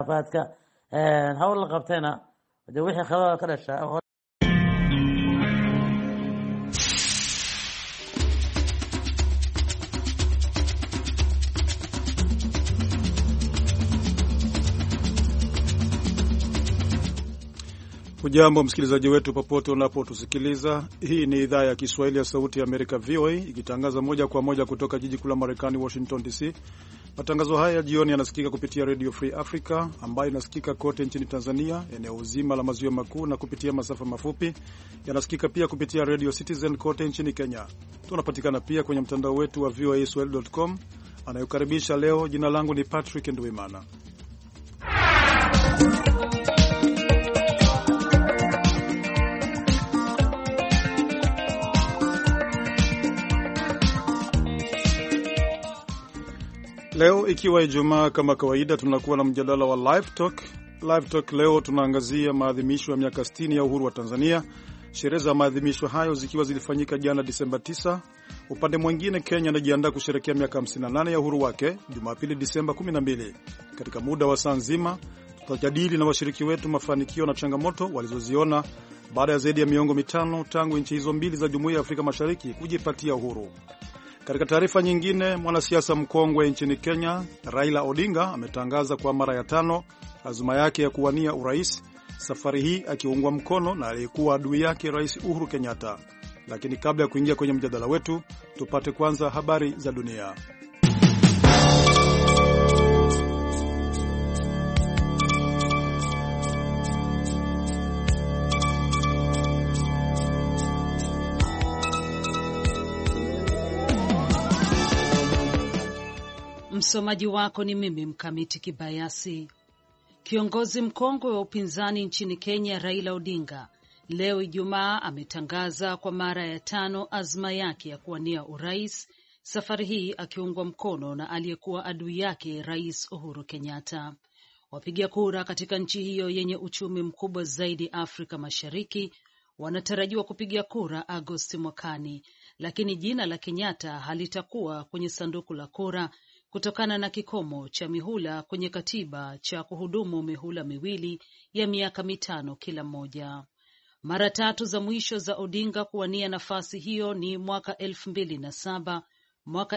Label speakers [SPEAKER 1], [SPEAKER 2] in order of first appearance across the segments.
[SPEAKER 1] faadka hawl la qabtayna wixii khadada ka dhasha.
[SPEAKER 2] Hujambo msikilizaji wetu popote unapotusikiliza. Hii ni idhaa ya Kiswahili ya Sauti ya Amerika VOA ikitangaza moja kwa moja kutoka jiji kuu la Marekani Washington DC. Matangazo haya ya jioni yanasikika kupitia Radio Free Africa ambayo inasikika kote nchini Tanzania, eneo zima la maziwa makuu na kupitia masafa mafupi. Yanasikika pia kupitia Radio Citizen kote nchini Kenya. Tunapatikana pia kwenye mtandao wetu wa voaswahili.com. Anayokaribisha leo, jina langu ni Patrick Ndwimana. Leo ikiwa Ijumaa, kama kawaida tunakuwa na mjadala wa Live Talk. Live Talk leo tunaangazia maadhimisho ya miaka 60 ya uhuru wa Tanzania. Sherehe za maadhimisho hayo zikiwa zilifanyika jana Disemba 9. Upande mwingine Kenya inajiandaa kusherehekea miaka 58 ya uhuru wake Jumapili Disemba 12. Katika muda wa saa nzima tutajadili na washiriki wetu mafanikio na changamoto walizoziona baada ya zaidi ya miongo mitano tangu nchi hizo mbili za Jumuiya ya Afrika Mashariki kujipatia uhuru. Katika taarifa nyingine, mwanasiasa mkongwe nchini Kenya Raila Odinga ametangaza kwa mara ya 5 azma yake ya kuwania urais, safari hii akiungwa mkono na aliyekuwa adui yake Rais Uhuru Kenyatta. Lakini kabla ya kuingia kwenye mjadala wetu, tupate kwanza habari za dunia.
[SPEAKER 3] Msomaji wako ni mimi Mkamiti Kibayasi. Kiongozi mkongwe wa upinzani nchini Kenya Raila Odinga leo Ijumaa ametangaza kwa mara ya 5 azma yake ya kuwania urais, safari hii akiungwa mkono na aliyekuwa adui yake Rais Uhuru Kenyatta. Wapiga kura katika nchi hiyo yenye uchumi mkubwa zaidi Afrika Mashariki wanatarajiwa kupiga kura Agosti mwakani, lakini jina la Kenyatta halitakuwa kwenye sanduku la kura kutokana na kikomo cha mihula kwenye katiba cha kuhudumu mihula miwili ya miaka 5 kila mmoja. Mara 3 za mwisho za Odinga kuwania nafasi hiyo ni mwaka 2007, mwaka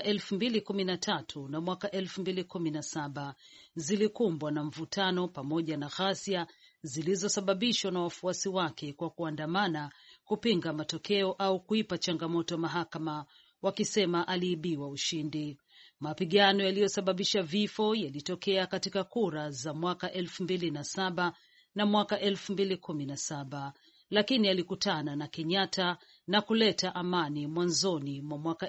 [SPEAKER 3] 2013 na mwaka 2017 zilikumbwa na mvutano pamoja na ghasia zilizosababishwa na wafuasi wake kwa kuandamana kupinga matokeo au kuipa changamoto mahakama wakisema aliibiwa ushindi. Mapigano yaliyosababisha vifo yalitokea katika kura za mwaka 2007 na mwaka 2017, lakini alikutana na Kenyatta na kuleta amani mwanzoni mwa mwaka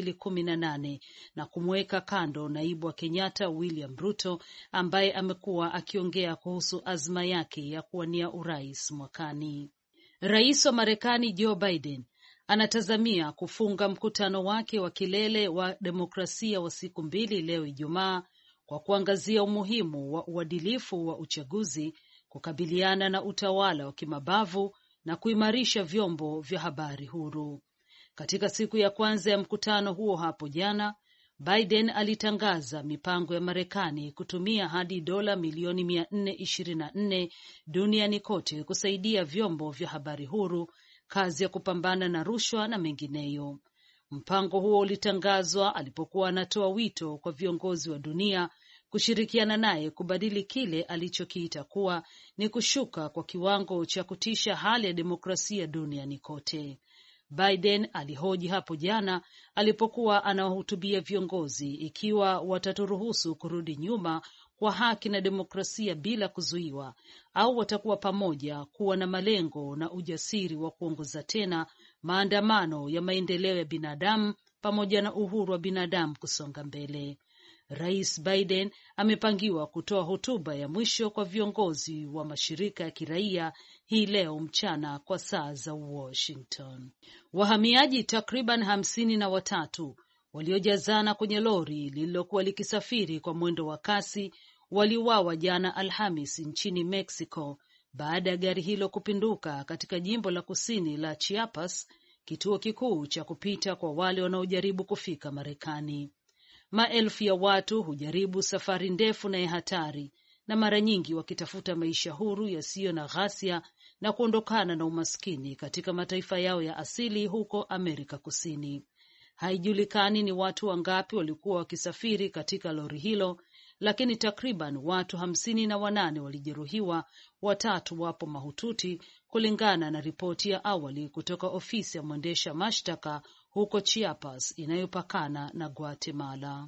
[SPEAKER 3] 2018 na kumweka kando naibu wa Kenyatta William Ruto ambaye amekuwa akiongea kuhusu azma yake ya kuwania urais mwakani. Rais wa Marekani Joe Biden anatazamia kufunga mkutano wake wa kilele wa demokrasia wa siku 2 leo Ijumaa kwa kuangazia umuhimu wa uadilifu wa uchaguzi, kukabiliana na utawala wa kimabavu na kuimarisha vyombo vya habari huru. Katika siku ya kwanza ya mkutano huo hapo jana, Biden alitangaza mipango ya Marekani kutumia hadi dola milioni 424 duniani kote kusaidia vyombo vya habari huru, kazi ya kupambana na rushwa na mengineyo. Mpango huo ulitangazwa alipokuwa anatoa wito kwa viongozi wa dunia kushirikiana naye kubadili kile alichokiita kuwa ni kushuka kwa kiwango cha kutisha hali ya demokrasia duniani kote. Biden alihoji hapo jana alipokuwa anawahutubia viongozi ikiwa wataturuhusu kurudi nyuma kwa haki na demokrasia bila kuzuiwa au watakuwa pamoja kuwa na malengo na ujasiri wa kuongoza tena maandamano ya maendeleo ya binadamu pamoja na uhuru wa binadamu kusonga mbele. Rais Biden amepangiwa kutoa hotuba ya mwisho kwa viongozi wa mashirika ya kiraia hii leo mchana kwa saa za Washington. Wahamiaji takriban 53 waliojazana kwenye lori lililokuwa likisafiri kwa mwendo wa kasi waliuawa jana Alhamis nchini Mexico baada ya gari hilo kupinduka katika jimbo la kusini la Chiapas, kituo kikuu cha kupita kwa wale wanaojaribu kufika Marekani. Maelfu ya watu hujaribu safari ndefu na ya hatari na mara nyingi wakitafuta maisha huru yasiyo na ghasia na kuondokana na umaskini katika mataifa yao ya asili huko Amerika Kusini. Haijulikani ni watu wangapi walikuwa wakisafiri katika lori hilo, lakini takriban watu 58 walijeruhiwa, 3 wapo mahututi, kulingana na ripoti ya awali kutoka ofisi ya mwendesha mashtaka huko Chiapas inayopakana na Guatemala.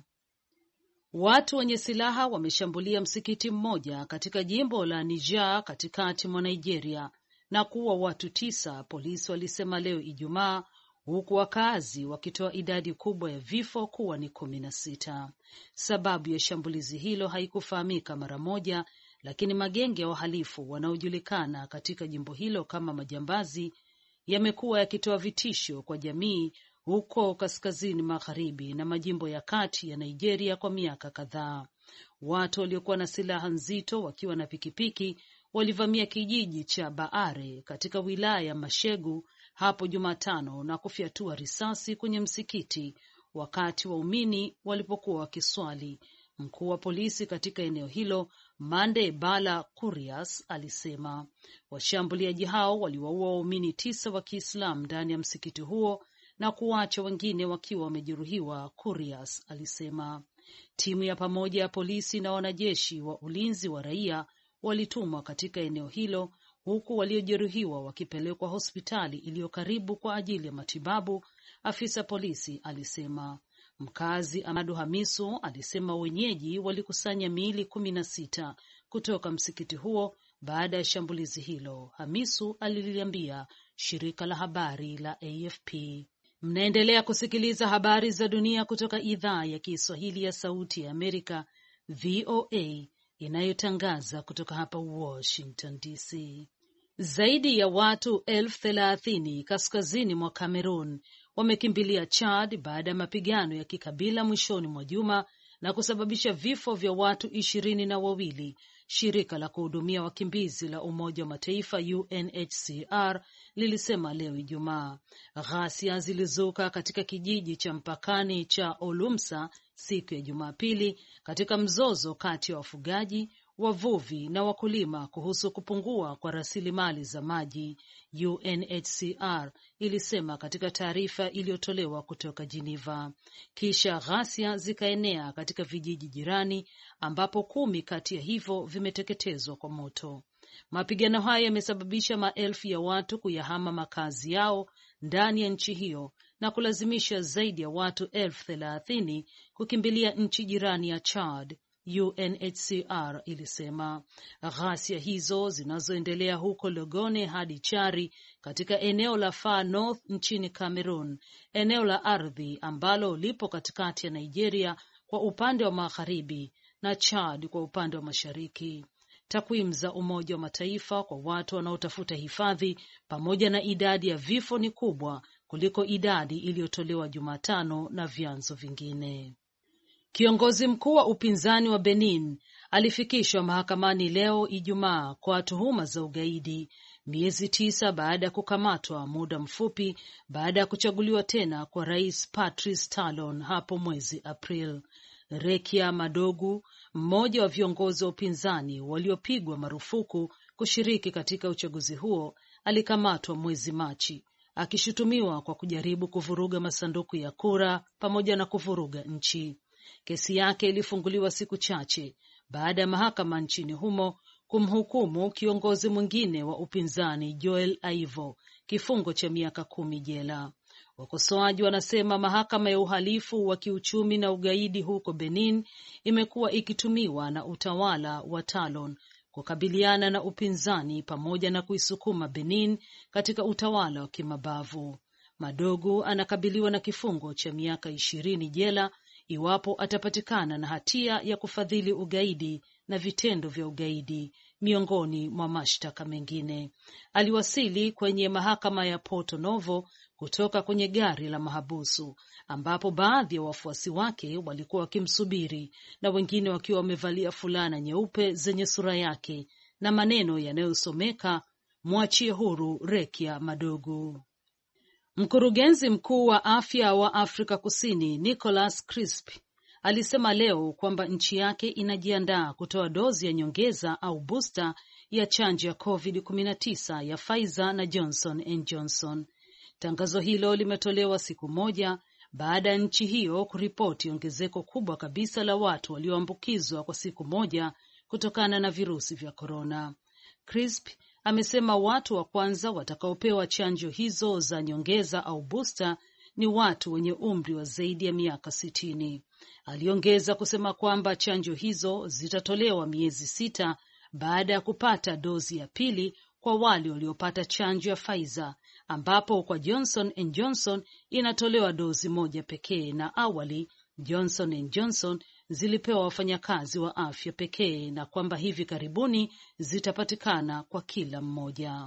[SPEAKER 3] Watu wenye silaha wameshambulia msikiti mmoja katika jimbo la Niger katikati mwa Nigeria na kuua watu 9, polisi walisema leo Ijumaa, huku wakazi wakitoa idadi kubwa ya vifo kuwa ni 16. Sababu ya shambulizi hilo haikufahamika mara moja, lakini magenge ya wahalifu wanaojulikana katika jimbo hilo kama majambazi yamekuwa yakitoa vitisho kwa jamii huko kaskazini magharibi na majimbo ya kati ya Nigeria kwa miaka kadhaa. Watu waliokuwa na silaha nzito wakiwa na pikipiki walivamia kijiji cha Baare katika wilaya ya Mashegu hapo Jumatano na kufyatua risasi kwenye msikiti wakati waumini walipokuwa wakiswali. Mkuu wa polisi katika eneo hilo, Mande Bala Kurias, alisema washambuliaji hao waliwaua waumini 9 wa Kiislamu ndani ya msikiti huo na kuacha wengine wakiwa wamejeruhiwa. Kurias alisema timu ya pamoja ya polisi na wanajeshi wa ulinzi wa raia walitumwa katika eneo hilo, huku waliojeruhiwa wakipelekwa hospitali iliyo karibu kwa ajili ya matibabu. Afisa polisi alisema. Mkazi Amadu Hamisu alisema wenyeji walikusanya miili 16 kutoka msikiti huo baada ya shambulizi hilo. Hamisu aliliambia shirika la habari la AFP. Mnaendelea kusikiliza habari za dunia kutoka idhaa ya Kiswahili ya Sauti ya Amerika, VOA, inayotangaza kutoka hapa Washington DC. Zaidi ya watu 30,000 kaskazini mwa Cameroon wamekimbilia Chad baada ya mapigano ya kikabila mwishoni mwa juma na kusababisha vifo vya watu 22. Shirika la kuhudumia wakimbizi la Umoja wa Mataifa UNHCR lilisema leo Ijumaa. Ghasia zilizuka katika kijiji cha mpakani cha Olumsa siku ya Jumapili katika mzozo kati ya wafugaji, wavuvi na wakulima kuhusu kupungua kwa rasilimali za maji, UNHCR ilisema katika taarifa iliyotolewa kutoka Geneva. Kisha ghasia zikaenea katika vijiji jirani ambapo 10 kati ya hivyo vimeteketezwa kwa moto. Mapigano haya yamesababisha maelfu ya watu kuyahama makazi yao ndani ya nchi hiyo na kulazimisha zaidi ya watu 30,000 kukimbilia nchi jirani ya Chad, UNHCR ilisema. Ghasia hizo zinazoendelea huko Logone hadi Chari katika eneo la Far North nchini Cameroon, eneo la ardhi ambalo lipo katikati ya Nigeria kwa upande wa magharibi na Chad kwa upande wa mashariki. Takwimu za Umoja wa Mataifa kwa watu wanaotafuta hifadhi pamoja na idadi ya vifo ni kubwa kuliko idadi iliyotolewa Jumatano na vyanzo vingine. Kiongozi mkuu wa upinzani wa Benin alifikishwa mahakamani leo Ijumaa kwa tuhuma za ugaidi, miezi 9 baada ya kukamatwa muda mfupi baada ya kuchaguliwa tena kwa Rais Patrice Talon hapo mwezi April. Rekia Madogu, mmoja wa viongozi wa upinzani waliopigwa marufuku kushiriki katika uchaguzi huo, alikamatwa mwezi Machi akishutumiwa kwa kujaribu kuvuruga masanduku ya kura pamoja na kuvuruga nchi. Kesi yake ilifunguliwa siku chache baada ya mahakama nchini humo kumhukumu kiongozi mwingine wa upinzani Joel Aivo kifungo cha miaka 10 jela. Wakosoaji wanasema mahakama ya uhalifu wa kiuchumi na ugaidi huko Benin imekuwa ikitumiwa na utawala wa Talon kukabiliana na upinzani pamoja na kuisukuma Benin katika utawala wa kimabavu. Madogo anakabiliwa na kifungo cha miaka 20 jela iwapo atapatikana na hatia ya kufadhili ugaidi na vitendo vya ugaidi, miongoni mwa mashtaka mengine. Aliwasili kwenye mahakama ya Porto Novo kutoka kwenye gari la mahabusu ambapo baadhi ya wafuasi wake walikuwa wakimsubiri na wengine wakiwa wamevalia fulana nyeupe zenye sura yake na maneno yanayosomeka mwachie huru Rekia Madogo. Mkurugenzi mkuu wa afya wa Afrika Kusini Nicholas Crisp alisema leo kwamba nchi yake inajiandaa kutoa dozi ya nyongeza au booster ya chanjo ya COVID-19 ya Pfizer na Johnson & Johnson. Tangazo hilo limetolewa siku moja baada ya nchi hiyo kuripoti ongezeko kubwa kabisa la watu walioambukizwa kwa siku moja kutokana na virusi vya korona. Crisp amesema watu wa kwanza watakaopewa chanjo hizo za nyongeza au booster ni watu wenye umri wa zaidi ya miaka 60. Aliongeza kusema kwamba chanjo hizo zitatolewa miezi 6 baada ya kupata dozi ya pili kwa wale waliopata chanjo ya Pfizer, ambapo kwa Johnson & Johnson inatolewa dozi moja pekee, na awali Johnson & Johnson zilipewa wafanyakazi wa afya pekee, na kwamba hivi karibuni zitapatikana kwa kila mmoja.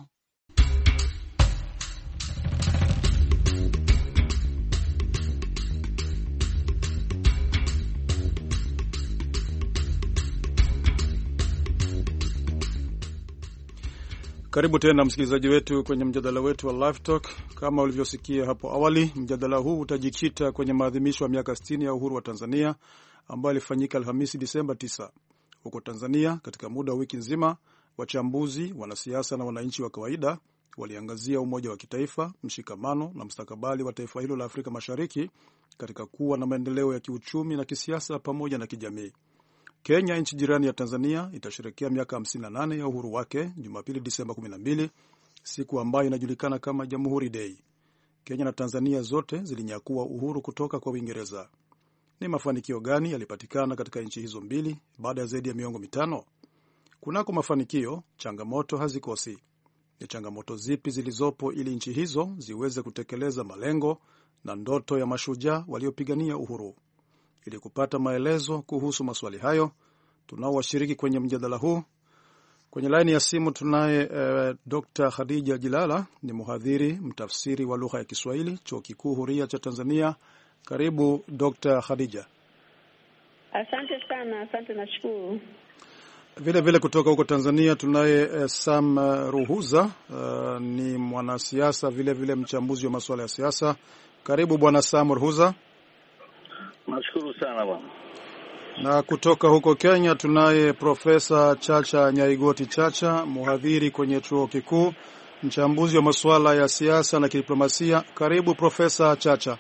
[SPEAKER 2] Karibu tena msikilizaji wetu kwenye mjadala wetu wa Live Talk. Kama ulivyosikia hapo awali, mjadala huu utajikita kwenye maadhimisho ya miaka 60 ya uhuru wa Tanzania ambayo ilifanyika Alhamisi Disemba 9. Huko Tanzania, katika muda wa wiki nzima, wachambuzi, wanasiasa na wananchi wa kawaida waliangazia umoja wa kitaifa, mshikamano na mustakabali wa taifa hilo la Afrika Mashariki katika kuwa na maendeleo ya kiuchumi na kisiasa pamoja na kijamii. Kenya, nchi jirani ya Tanzania, itasherehekea miaka 58 ya uhuru wake Jumapili Disemba 12, siku ambayo inajulikana kama Jamhuri Day. Kenya na Tanzania zote zilinyakua uhuru kutoka kwa Uingereza. Ni mafanikio gani yalipatikana katika nchi hizo mbili baada ya zaidi ya miongo mitano? Kunako mafanikio, changamoto hazikosi. Ni changamoto zipi zilizopo ili nchi hizo ziweze kutekeleza malengo na ndoto ya mashujaa waliopigania uhuru? Ili kupata maelezo kuhusu maswali hayo, tunao washiriki kwenye mjadala huu. Kwenye laini ya simu tunaye Dr. Khadija Jilala, ni mhadhiri mtafsiri wa lugha ya Kiswahili, Chuo Kikuu Huria cha Tanzania. Karibu Dr. Khadija.
[SPEAKER 4] Asante sana, asante, nashukuru.
[SPEAKER 2] Vile vile kutoka huko Tanzania tunaye Sam Ruhuza, ni mwanasiasa vile vile mchambuzi wa masuala ya siasa. Karibu bwana Sam Ruhuza.
[SPEAKER 5] Nashukuru sana bwana.
[SPEAKER 2] Na kutoka huko Kenya tunaye Profesa Chacha Nyaigoti Chacha, mhadhiri kwenye chuo kikuu, mchambuzi wa masuala ya siasa na kidiplomasia. Karibu Profesa Chacha.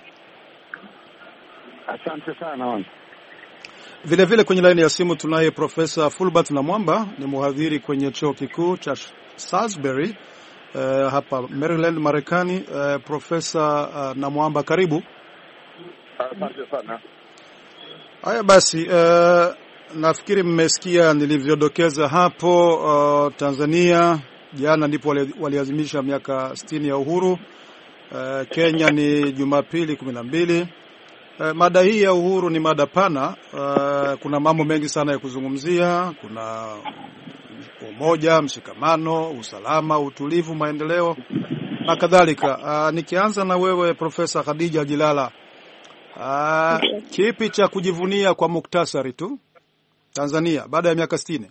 [SPEAKER 5] Asante sana bwana.
[SPEAKER 2] Vile vile kwenye laini ya simu tunaye Profesa Fulbert Namwamba, ni mhadhiri kwenye chuo kikuu cha Salisbury hapa Maryland, Marekani. Profesa Namwamba, karibu.
[SPEAKER 5] Asante sana.
[SPEAKER 2] Haya basi, nafikiri mmesikia nilivyodokeza hapo. Tanzania jana ndipo waliadhimisha miaka 60 ya uhuru. Kenya ni Jumapili 12. Mada hii ya uhuru ni mada pana. Kuna mambo mengi sana ya kuzungumzia. Kuna umoja, mshikamano, usalama, utulivu, maendeleo na kadhalika. Nikianza na wewe Profesa Khadija Jilala, kipi cha kujivunia kwa muktasari tu Tanzania baada ya miaka 60?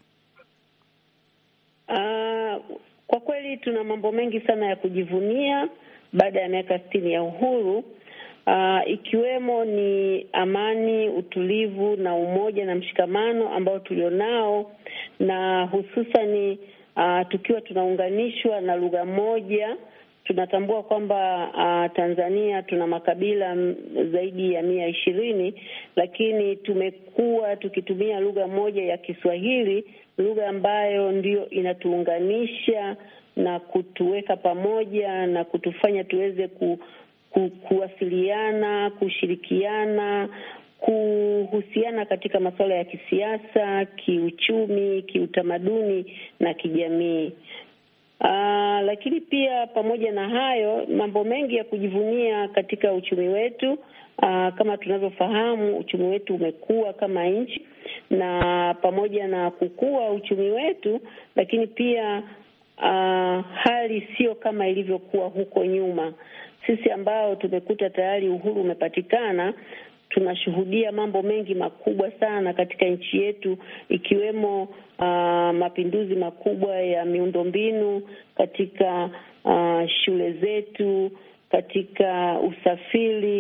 [SPEAKER 4] Kwa kweli tuna mambo mengi sana ya kujivunia baada ya miaka 60 ya uhuru. Ikiwemo ni amani, utulivu na umoja na mshikamano ambao tulionao, na hususani tukiwa tunaunganishwa na lugha moja. Tunatambua kwamba Tanzania tuna makabila zaidi ya 120, lakini tumekuwa tukitumia lugha moja ya Kiswahili, lugha ambayo ndio inatuunganisha na kutuweka pamoja na kutufanya tuweze kuwasiliana, kushirikiana, kuhusiana katika masuala ya kisiasa, kiuchumi, kiutamaduni na kijamii. Lakini pia pamoja na hayo, mambo mengi ya kujivunia katika uchumi wetu. Kama tunavyofahamu, uchumi wetu umekua kama nchi, na pamoja na kukua uchumi wetu, lakini pia hali sio kama ilivyokuwa huko nyuma. Sisi ambao tumekuta tayari uhuru umepatikana, tunashuhudia mambo mengi makubwa sana katika nchi yetu, ikiwemo mapinduzi makubwa ya miundombinu katika shule zetu, katika usafiri,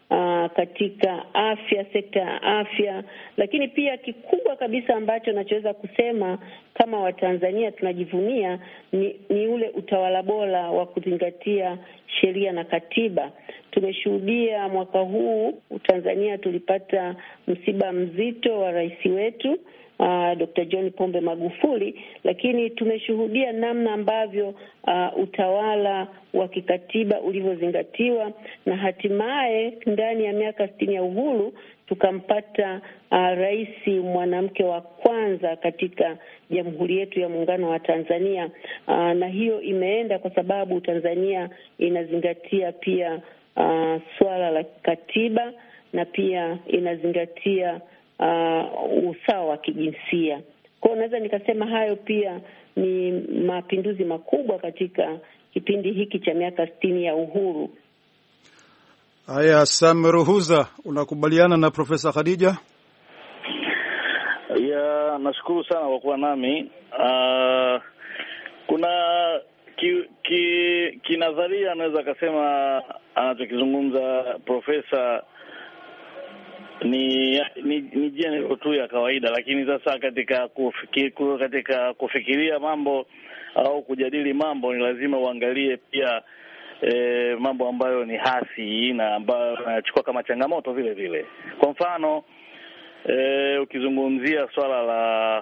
[SPEAKER 4] katika afya, sekta ya afya. Lakini pia kikubwa kabisa ambacho nachoweza kusema kama Watanzania tunajivunia ni ule utawala bora wa kuzingatia sheria na katiba. Tumeshuhudia mwaka huu Tanzania tulipata msiba mzito wa rais wetu Dr. John Pombe Magufuli, lakini tumeshuhudia namna ambavyo utawala wa kikatiba ulivyozingatiwa, na hatimaye ndani ya miaka 60 ya uhuru tukampata rais mwanamke wa kwanza katika Jamhuri yetu ya Muungano wa Tanzania. Na hiyo imeenda kwa sababu Tanzania inazingatia pia swala la katiba na pia inazingatia usawa wa kijinsia. Kwa hiyo naweza nikasema hayo pia ni mapinduzi makubwa katika kipindi hiki cha miaka 60 ya uhuru.
[SPEAKER 2] Haya, Sam Ruhuza, unakubaliana na Profesa Khadija?
[SPEAKER 5] Ya, nashukuru sana kwa kuwa nami. Kuna kinadharia naweza kusema anachokizungumza profesa ni general tu ya kawaida, lakini sasa katika kufikiria mambo au kujadili mambo ni lazima uangalie pia mambo ambayo ni hasi na ambayo yanachukua kama changamoto vile vile. Kwa mfano ukizungumzia swala la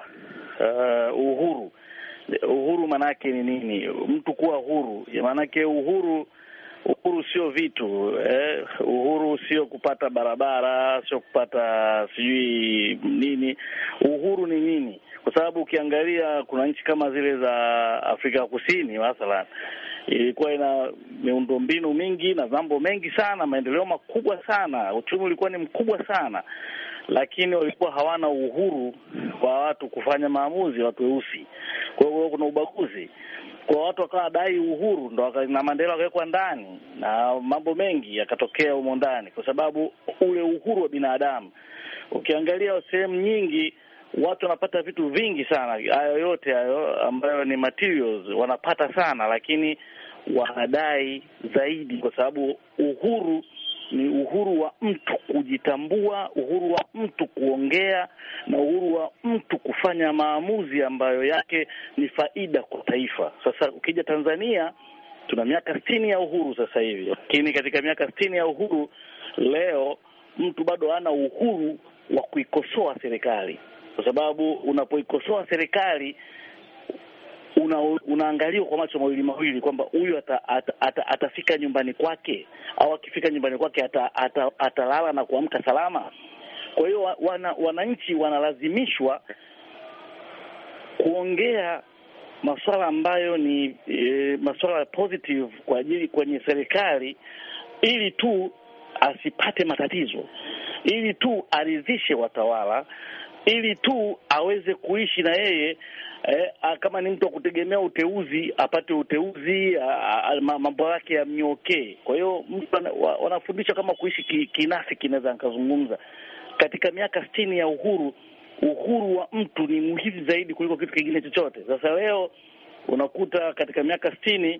[SPEAKER 5] uhuru manake ni nini? Mtu kuwa huru, manake uhuru sio vitu, uhuru sio kupata barabara, sio kupata sijui nini. Uhuru ni nini? Kwa sababu ukiangalia kuna nchi kama zile za Afrika Kusini mathalan, ilikuwa ina miundombinu mingi na mambo mengi sana, maendeleo makubwa sana, uchumi ulikuwa ni mkubwa sana, lakini walikuwa hawana uhuru kwa watu kufanya maamuzi, watu weusi. Kwa hiyo kuna ubaguzi. Kwa watu wakawa dai uhuru, ndo na Mandela akawekwa ndani na mambo mengi yakatokea humo ndani, kwa sababu ule uhuru wa binadamu. Ukiangalia sehemu nyingi watu wanapata vitu vingi sana, hayo yote hayo ambayo ni materials wanapata sana, lakini wanadai zaidi, kwa sababu uhuru ni uhuru wa mtu kujitambua, uhuru wa mtu kuongea, na uhuru wa mtu kufanya maamuzi ambayo yake ni faida kwa taifa. Sasa ukija Tanzania tuna miaka 60 ya uhuru sasa hivi, lakini katika miaka 60 ya uhuru leo mtu bado hana uhuru wa kuikosoa serikali, kwa sababu unapoikosoa serikali unaangaliwa kwa macho mawili kwamba huyu atafika nyumbani kwake, au akifika nyumbani kwake atalala na kuamka salama. Kwa hiyo wananchi wanalazimishwa kuongea masuala ambayo ni masuala positive kwa ajili kwenye serikali, ili tu asipate matatizo, ili tu aridhishe watawala, ili tu aweze kuishi na yeye kama ni mtu wa kutegemea uteuzi, apate uteuzi, mambo yake yamnyokee. Kwa hiyo wanafundisha kama kuishi kinasi, kinaweza nikazungumza. Katika miaka 60 ya uhuru wa mtu ni muhimu zaidi kuliko kitu kingine chochote. Sasa leo unakuta katika miaka 60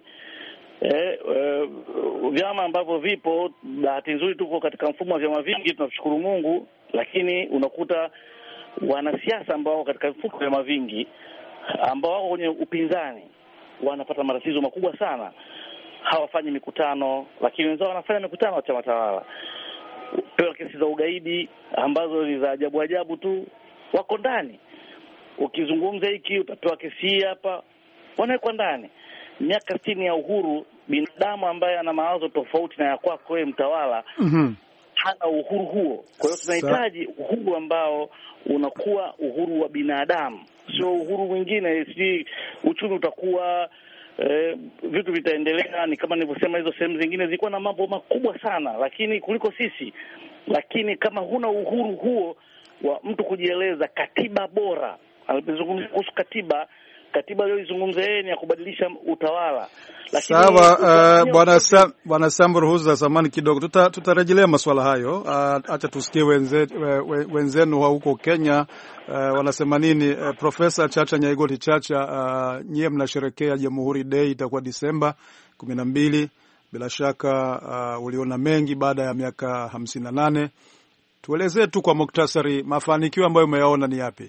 [SPEAKER 5] vyama ambavyo vipo, bahati nzuri tuko katika mfumo wa vyama vingi, tunashukuru Mungu, lakini unakuta wanasiasa ambao katika mfumo wa vyama vingi ambao wako kwenye upinzani wanapata matatizo makubwa sana. Hawafanyi mikutano, lakini wenzao wanafanya mikutano wa chama tawala. Pewa kesi za ugaidi ambazo ni za ajabu tu, wako ndani. Ukizungumza hiki utapewa kesi hii hapa, wanawekwa ndani. Miaka 60 ya uhuru, binadamu ambaye ana mawazo tofauti na ya kwako wewe mtawala, hana uhuru huo. Kwa hiyo tunahitaji uhuru ambao unakuwa uhuru wa binadamu, sio uhuru mwingine. Si uchumi utakuwa vitu vitaendelea, ni kama nilivyosema, hizo sehemu zingine zilikuwa na mambo makubwa sana lakini kuliko sisi. Lakini kama huna uhuru huo wa mtu kujieleza, katiba bora, alizungumzia kuhusu katiba leo izungumza yeye ni ya kubadilisha utawala. Lakini
[SPEAKER 2] sawa, bwana Sam Ruhuza, zamani kidogo tutarejelea masuala hayo. Acha tusikie wenzenu wa huko Kenya wanasema nini. Profesa Chacha Nyaigoti Chacha, nyie mnasherehekea Jamhuri Day, itakuwa Disemba 12, bila shaka uliona mengi baada ya miaka 58. Tuelezee tu kwa muktasari mafanikio ambayo umeyaona ni yapi?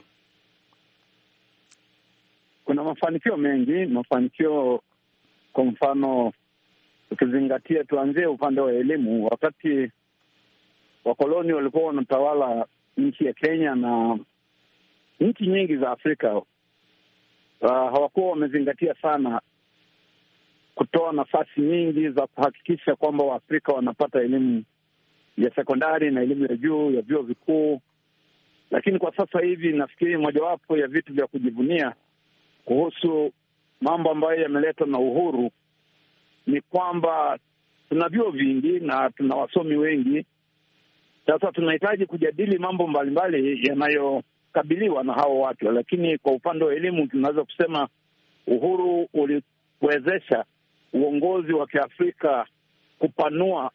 [SPEAKER 6] Kuna mafanikio mengi, mafanikio kwa mfano ukizingatia, tuanzie upande wa elimu. Wakati wakoloni walikuwa wanatawala nchi ya Kenya na nchi nyingi za Afrika, hawakuwa wamezingatia sana kutoa nafasi nyingi za kuhakikisha kwamba Waafrika wanapata elimu ya sekondari na elimu ya juu ya vyuo vikuu. Lakini kwa sasa hivi nafikiri mojawapo ya vitu vya kujivunia kuhusu mambo ambayo yameletwa na uhuru ni kwamba tuna vyuo vingi na tuna wasomi wengi. Sasa tunahitaji kujadili mambo mbalimbali yanayokabiliwa na hao watu, lakini kwa upande wa elimu tunaweza kusema uhuru uliwezesha uongozi wa Kiafrika kupanua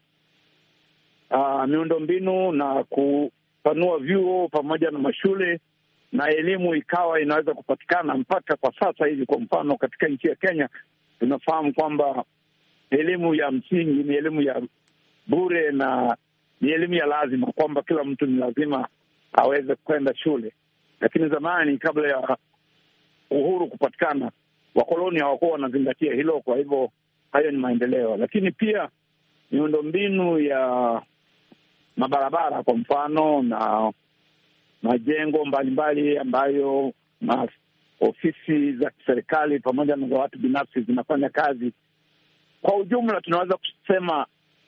[SPEAKER 6] miundombinu na kupanua vyuo pamoja na mashule, na elimu ikawa inaweza kupatikana mpaka kwa sasa hivi. Kwa mfano katika nchi ya Kenya tunafahamu kwamba elimu ya msingi ni elimu ya bure na ni elimu ya lazima, kwamba kila mtu ni lazima aweze kwenda shule. Lakini zamani, kabla ya uhuru kupatikana, wakoloni hawakuwa wanazingatia hilo. Kwa hivyo hayo ni maendeleo. Lakini pia miundombinu ya mabarabara kwa mfano na majengo mbalimbali ambayo na ofisi za serikali pamoja na za watu binafsi zinafanya kazi. Kwa ujumla tunaweza kusema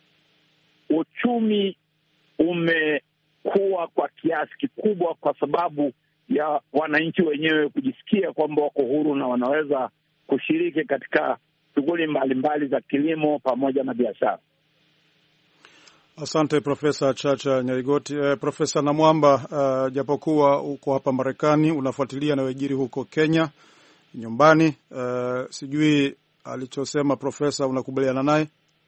[SPEAKER 6] uchumi umekuwa kwa kiasi kikubwa kwa sababu ya wananchi wenyewe kujisikia kwamba wako huru na wanaweza kushiriki katika shughuli mbalimbali za kilimo pamoja na biashara.
[SPEAKER 2] Asante Profesa Chacha Nyaigoti. Profesa Namwamba, japokuwa uko hapa Marekani unafuatilia yanayojiri huko Kenya nyumbani, sijui alichosema profesa unakubaliana naye?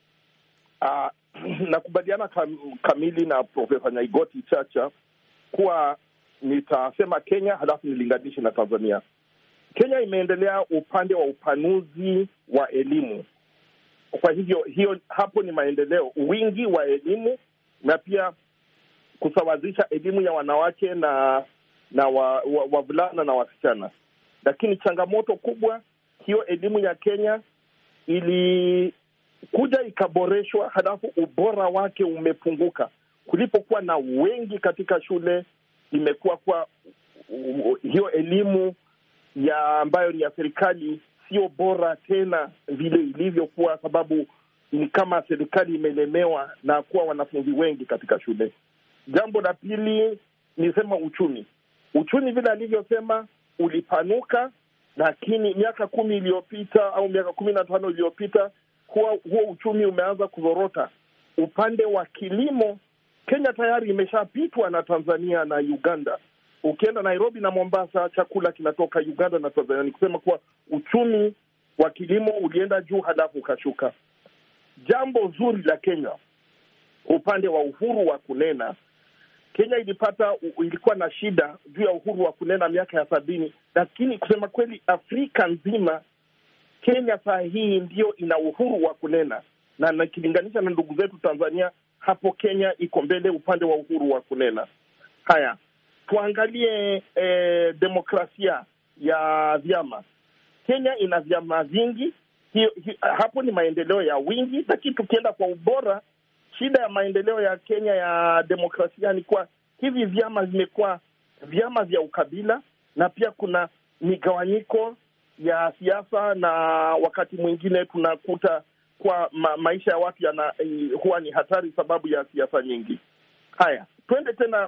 [SPEAKER 7] Nakubaliana kamili na Profesa Nyaigoti Chacha kuwa nitasema Kenya halafu nilinganishe na Tanzania. Kenya imeendelea upande wa upanuzi wa elimu. Kwa hivyo hapo ni maendeleo, wingi wa elimu na pia kusawazisha elimu ya wanawake na wavulana na wasichana. Lakini changamoto kubwa, hiyo elimu ya Kenya ilikuja ikaboreshwa, halafu ubora wake umepunguka. Kulipokuwa na wengi katika shule, imekuwa kwa hiyo elimu ya ambayo ni ya serikali sio bora tena vile ilivyokuwa, sababu ni kama serikali imelemewa na kuwa wanafunzi wengi katika shule. Jambo la pili ni sema uchumi. Uchumi vile alivyosema ulipanuka, lakini miaka 10 iliyopita au miaka 15 iliyopita huo uchumi umeanza kuzorota. Upande wa kilimo, Kenya tayari imeshapitwa na Tanzania na Uganda. Ukienda Nairobi na Mombasa, chakula kinatoka Uganda na Tanzania. Ni kusema kuwa uchumi wa kilimo ulienda juu halafu ukashuka. Jambo zuri la Kenya, upande wa uhuru wa kunena, Kenya ilikuwa na shida juu ya uhuru wa kunena miaka ya 70, lakini kusema kweli Afrika nzima Kenya saa hii ndio ina uhuru wa kunena, na nikilinganisha na ndugu zetu Tanzania, hapo Kenya iko mbele upande wa uhuru wa kunena. Haya, tuangalie demokrasia ya vyama. Kenya ina vyama vingi, hapo ni maendeleo ya wingi. Lakini tukienda kwa ubora, shida ya maendeleo ya Kenya ya demokrasia ni kwa hivi vyama vimekuwa vyama vya ukabila, na pia kuna migawanyiko ya siasa, na wakati mwingine tunakuta kwa maisha ya watu huwa ni hatari sababu ya siasa nyingi. Haya, twende tena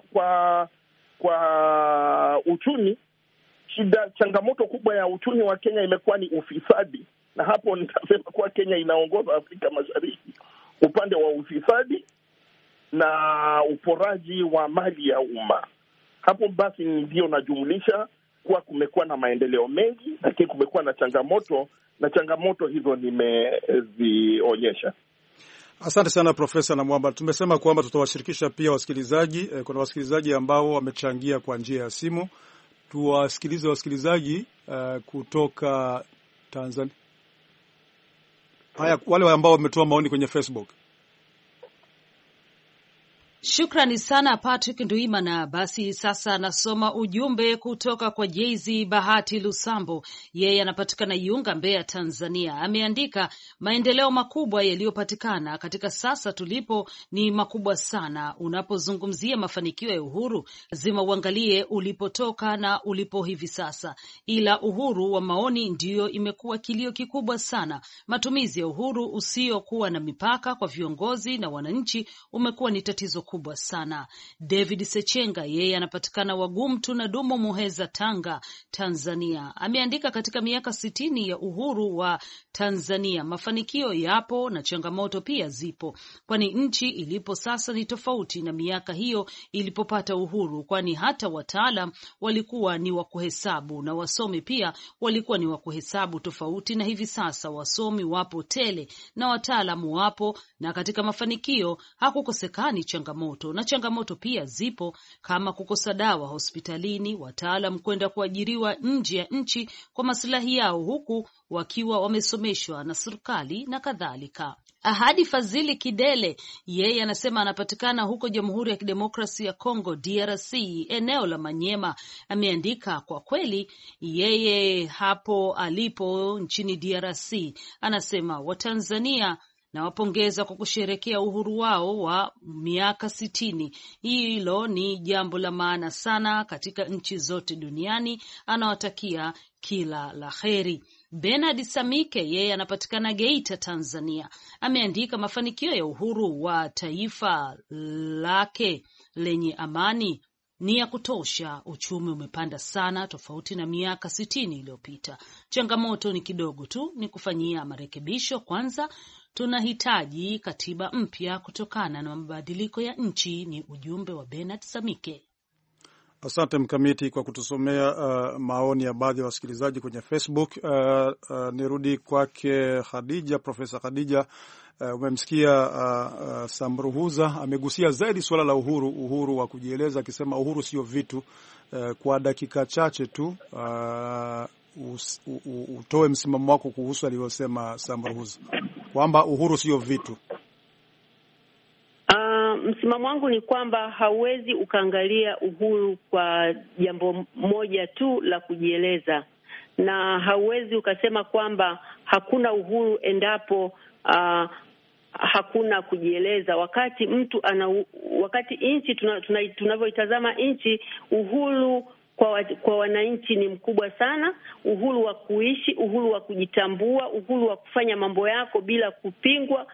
[SPEAKER 7] kwa uchumi. Changamoto kubwa ya uchumi wa Kenya imekuwa ni ufisadi, na hapo nitasema kuwa Kenya inaongoza Afrika Mashariki upande wa ufisadi na uporaji wa mali ya umma. Hapo basi ndio najumlisha kuwa kumekuwa na maendeleo mengi, lakini kumekuwa na changamoto hizo nimezionyesha.
[SPEAKER 2] Asante sana Profesa Namwamba. Tumesema kwamba tutawashirikisha pia wasikilizaji. Kuna wasikilizaji ambao wamechangia kwa njia ya simu. Tuwasikilize wasikilizaji kutoka Tanzania. Haya, wale ambao wametoa maoni kwenye Facebook.
[SPEAKER 3] Shukrani sana Patrick Nduimana. Basi sasa nasoma ujumbe kutoka kwa Jezi Bahati Lusambo, yeye anapatikana Iunga, Mbeya, Tanzania. Ameandika, maendeleo makubwa yaliyopatikana katika sasa tulipo ni makubwa sana. Unapozungumzia mafanikio ya uhuru, lazima uangalie ulipotoka na ulipo hivi sasa, ila uhuru wa maoni ndiyo imekuwa kilio kikubwa sana. Matumizi ya uhuru usiokuwa na mipaka kwa viongozi na wananchi umekuwa ni tatizo kubwa sana. David Sechenga, yeye anapatikana Wagumtu na Dumo, Muheza, Tanga, Tanzania. Ameandika, katika miaka 60 ya uhuru wa Tanzania mafanikio yapo na changamoto pia zipo, kwani nchi ilipo sasa ni tofauti na miaka hiyo ilipopata uhuru, kwani hata wataalam walikuwa ni wa kuhesabu na wasomi pia walikuwa ni wa kuhesabu, tofauti na hivi sasa. Wasomi wapo tele na wataalamu wapo, na katika mafanikio hakukosekani changamoto, na changamoto pia zipo kama kukosa dawa hospitalini, wataalam kwenda kuajiriwa nje ya nchi kwa maslahi yao huku wakiwa wamesomeshwa na serikali na kadhalika. Ahadi Fazili Kidele, yeye anasema anapatikana huko Jamhuri ya Kidemokrasia ya Kongo, DRC, eneo la Manyema. Ameandika, kwa kweli yeye hapo alipo nchini DRC, anasema Watanzania na wapongeza kwa kusherekea uhuru wao wa miaka 60. Hilo ni jambo la maana sana katika nchi zote duniani. Anawatakia kila la heri. Bernard Samike, yeye anapatikana Geita, Tanzania, ameandika, mafanikio ya uhuru wa taifa lake lenye amani ni ya kutosha. Uchumi umepanda sana tofauti na miaka 60 iliyopita. Changamoto ni kidogo tu, ni kufanyia marekebisho. Kwanza tunahitaji katiba mpya kutokana na mabadiliko ya nchi. Ni ujumbe wa Bernard Samike.
[SPEAKER 2] Asante Mkamiti kwa kutusomea maoni ya baadhi ya wasikilizaji kwenye Facebook. Nirudi kwake Khadija, Profesa Khadija. Umemsikia Samruhuza amegusia zaidi suala la uhuru wa kujieleza, akisema uhuru sio vitu. Kwa dakika chache tu utoe msimamo wako kuhusu aliyosema Samruhuza kwamba uhuru sio vitu.
[SPEAKER 4] Msimamo wangu ni kwamba hauwezi ukaangalia uhuru kwa jambo moja tu la kujieleza, na hauwezi ukasema kwamba hakuna uhuru endapo hakuna kujieleza. Wakati mtu wakati nchi tunavyoitazama nchi, uhuru kwa wananchi ni mkubwa sana. Uhuru wa kuishi, uhuru wa kujitambua, uhuru wa kufanya mambo yako bila kupingwa,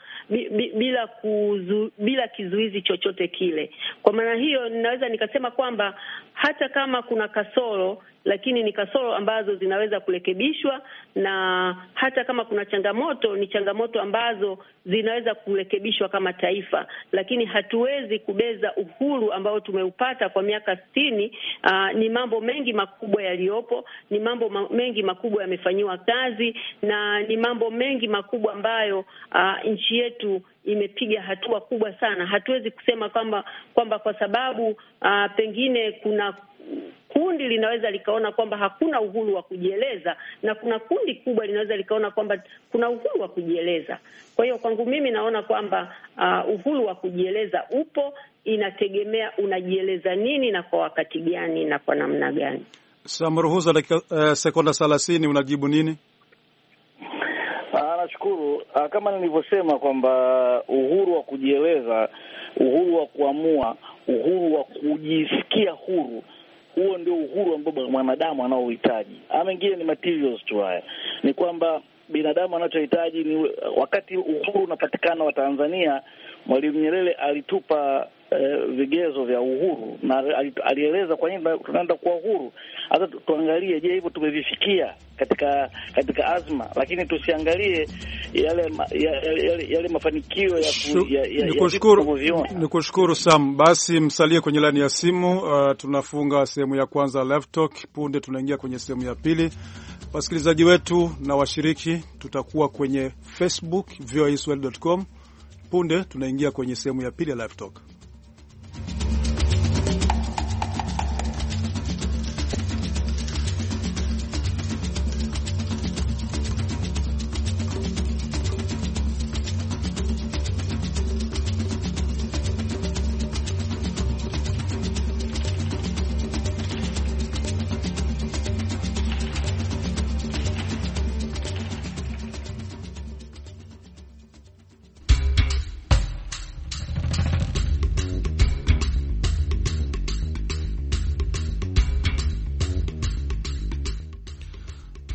[SPEAKER 4] bila kizuizi chochote kile. Kwa maana hiyo ninaweza nikasema kwamba hata kama kuna kasoro, lakini ni kasoro ambazo zinaweza kurekebishwa, na hata kama kuna changamoto, ni changamoto ambazo zinaweza kurekebishwa kama taifa. Lakini hatuwezi kubeza uhuru ambao tumeupata kwa miaka 60. Ni mambo mengi makubwa yaliyopo, ni mambo mengi makubwa yamefanyiwa kazi, na ni mambo mengi makubwa ambayo nchi yetu imepiga hatua kubwa sana. Hatuwezi kusema kwamba kwa sababu pengine kuna kundi linaweza likaona kwamba hakuna uhuru wa kujieleza, na kuna kundi kubwa linaweza likaona kwamba kuna uhuru wa kujieleza. Kwa hiyo kwangu mimi naona kwamba uhuru wa kujieleza upo, inategemea unajieleza nini na kwa wakati gani na kwa namna gani.
[SPEAKER 2] Samruhuza, dakika sekonda 30, unajibu nini?
[SPEAKER 5] Nashukuru. Kama nilivyosema kwamba uhuru wa kujieleza, uhuru wa kuamua, uhuru wa kujisikia huru, huo ndio uhuru ambao mwanadamu anaohitaji. Mengine ni materials tu. Haya ni kwamba binadamu anachohitaji ni wakati uhuru unapatikana wa Tanzania, Mwalimu Nyerere alitupa vigezo vya uhuru na alieleza kwa nini tunaenda kuwa uhuru. Hata tuangalie, je, hivyo tumevifikia katika azma, lakini tusiangalie yale mafanikio ya
[SPEAKER 2] Nikushukuru Sam. Basi msalie kwenye laini ya simu. Tunafunga sehemu ya kwanza Live Talk. Punde tunaingia kwenye sehemu ya pili. Wasikilizaji wetu na washiriki, tutakuwa kwenye Facebook voaswahili.com. Punde tunaingia kwenye sehemu ya pili ya Live Talk.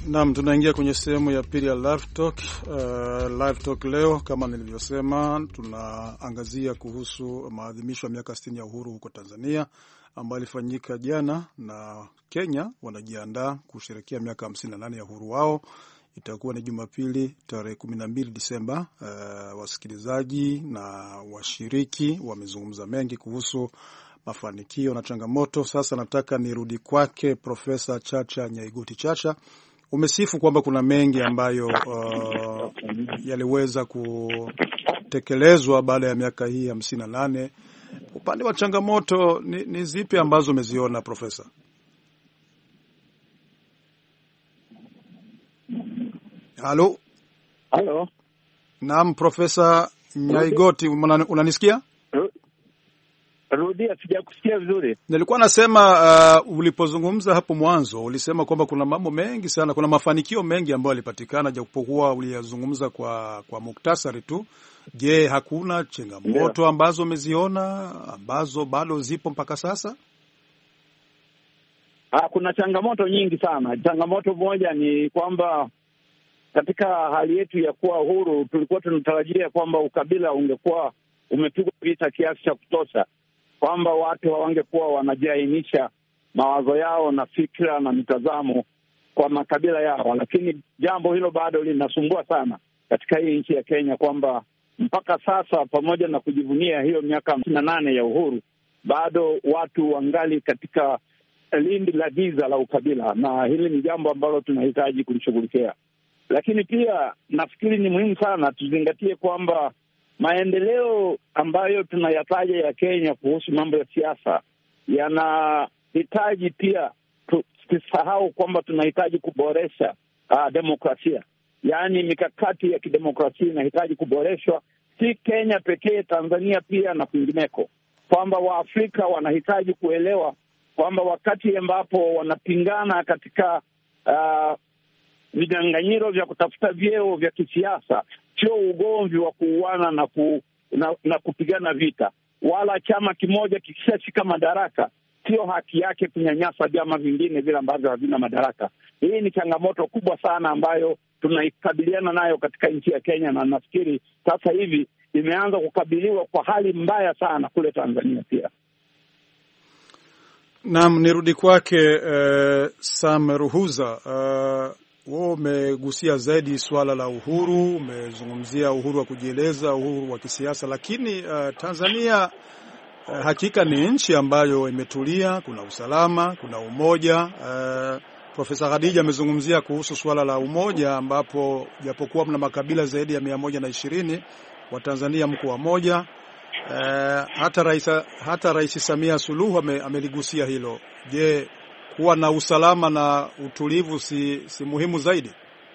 [SPEAKER 2] Naam, tunaingia kwenye sehemu ya pili ya Live Talk. Live Talk leo kama nilivyosema, tunaangazia kuhusu maadhimisho ya miaka 60 ya uhuru huko Tanzania ambayo ilifanyika jana, na Kenya wanajiandaa kusherehekea miaka 58 ya uhuru wao. Itakuwa ni Jumapili tarehe 12 Disemba. Wasikilizaji na washiriki wamezungumza mengi kuhusu mafanikio na changamoto. Sasa nataka nirudi kwake Profesa Chacha Nyaigoti Chacha. Umesifu kwamba kuna mengi ambayo yaliweza kutekelezwa baada ya miaka hii 58. Upande wa changamoto ni zipi ambazo umeziona, Profesa? Halo. Naam, Profesa Nyaigoti, unanisikia?
[SPEAKER 6] Rudia, sijakusikia vizuri.
[SPEAKER 2] Nilikuwa nasema ulipozungumza hapo mwanzo ulisema kwamba kuna mambo mengi sana, kuna mafanikio mengi ambayo yalipatikana, japokuwa uliyazungumza kwa muktasari tu. Je, hakuna changamoto ambazo umeziona ambazo bado zipo mpaka sasa?
[SPEAKER 6] Kuna changamoto nyingi sana. Changamoto moja ni kwamba katika hali yetu ya kuwa huru tulikuwa tunatarajia kwamba ukabila ungekuwa umepigwa vita kiasi cha kutosha, kwamba watu hawangekuwa wanajiainisha mawazo yao na fikra na mitazamo kwa makabila yao. Lakini jambo hilo bado linasumbua sana katika hii nchi ya Kenya, kwamba mpaka sasa pamoja na kujivunia hiyo miaka 58 ya uhuru, bado watu wangali katika lindi la giza la ukabila, na hili ni jambo ambalo tunahitaji kulishughulikia. Lakini pia nafikiri ni muhimu sana tuzingatie kwamba maendeleo ambayo tunayataja ya Kenya kuhusu mambo ya siasa yanahitaji pia, tusisahau kwamba tunahitaji kuboresha demokrasia. Yaani mikakati ya kidemokrasia inahitaji kuboreshwa, si Kenya pekee, Tanzania pia na kwingineko, kwamba Waafrika wanahitaji kuelewa kwamba wakati ambapo wanapingana katika vinyang'anyiro vya kutafuta vyeo vya kisiasa, sio ugomvi wa kuuana na kupigana vita, wala chama kimoja kikishashika madaraka sio haki yake kunyanyasa vyama vingine vile ambavyo havina madaraka. Hii ni changamoto kubwa sana ambayo tunaikabiliana nayo katika nchi ya Kenya, na nafikiri sasa hivi imeanza kukabiliwa kwa hali mbaya sana kule Tanzania pia.
[SPEAKER 2] Naam, nirudi kwake Sam Ruhuza. Wewe umegusia zaidi swala la uhuru, umezungumzia uhuru wa kujieleza, uhuru wa kisiasa, lakini Tanzania hakika ni nchi ambayo imetulia, kuna usalama, kuna umoja. Profesa Khadija amezungumzia kuhusu swala la umoja, ambapo japokuwa mna makabila zaidi ya 120, wa Tanzania mko wamoja. Hata Rais Samia Suluhu ameligusia hilo. Je, kuwa na usalama na utulivu si muhimu zaidi?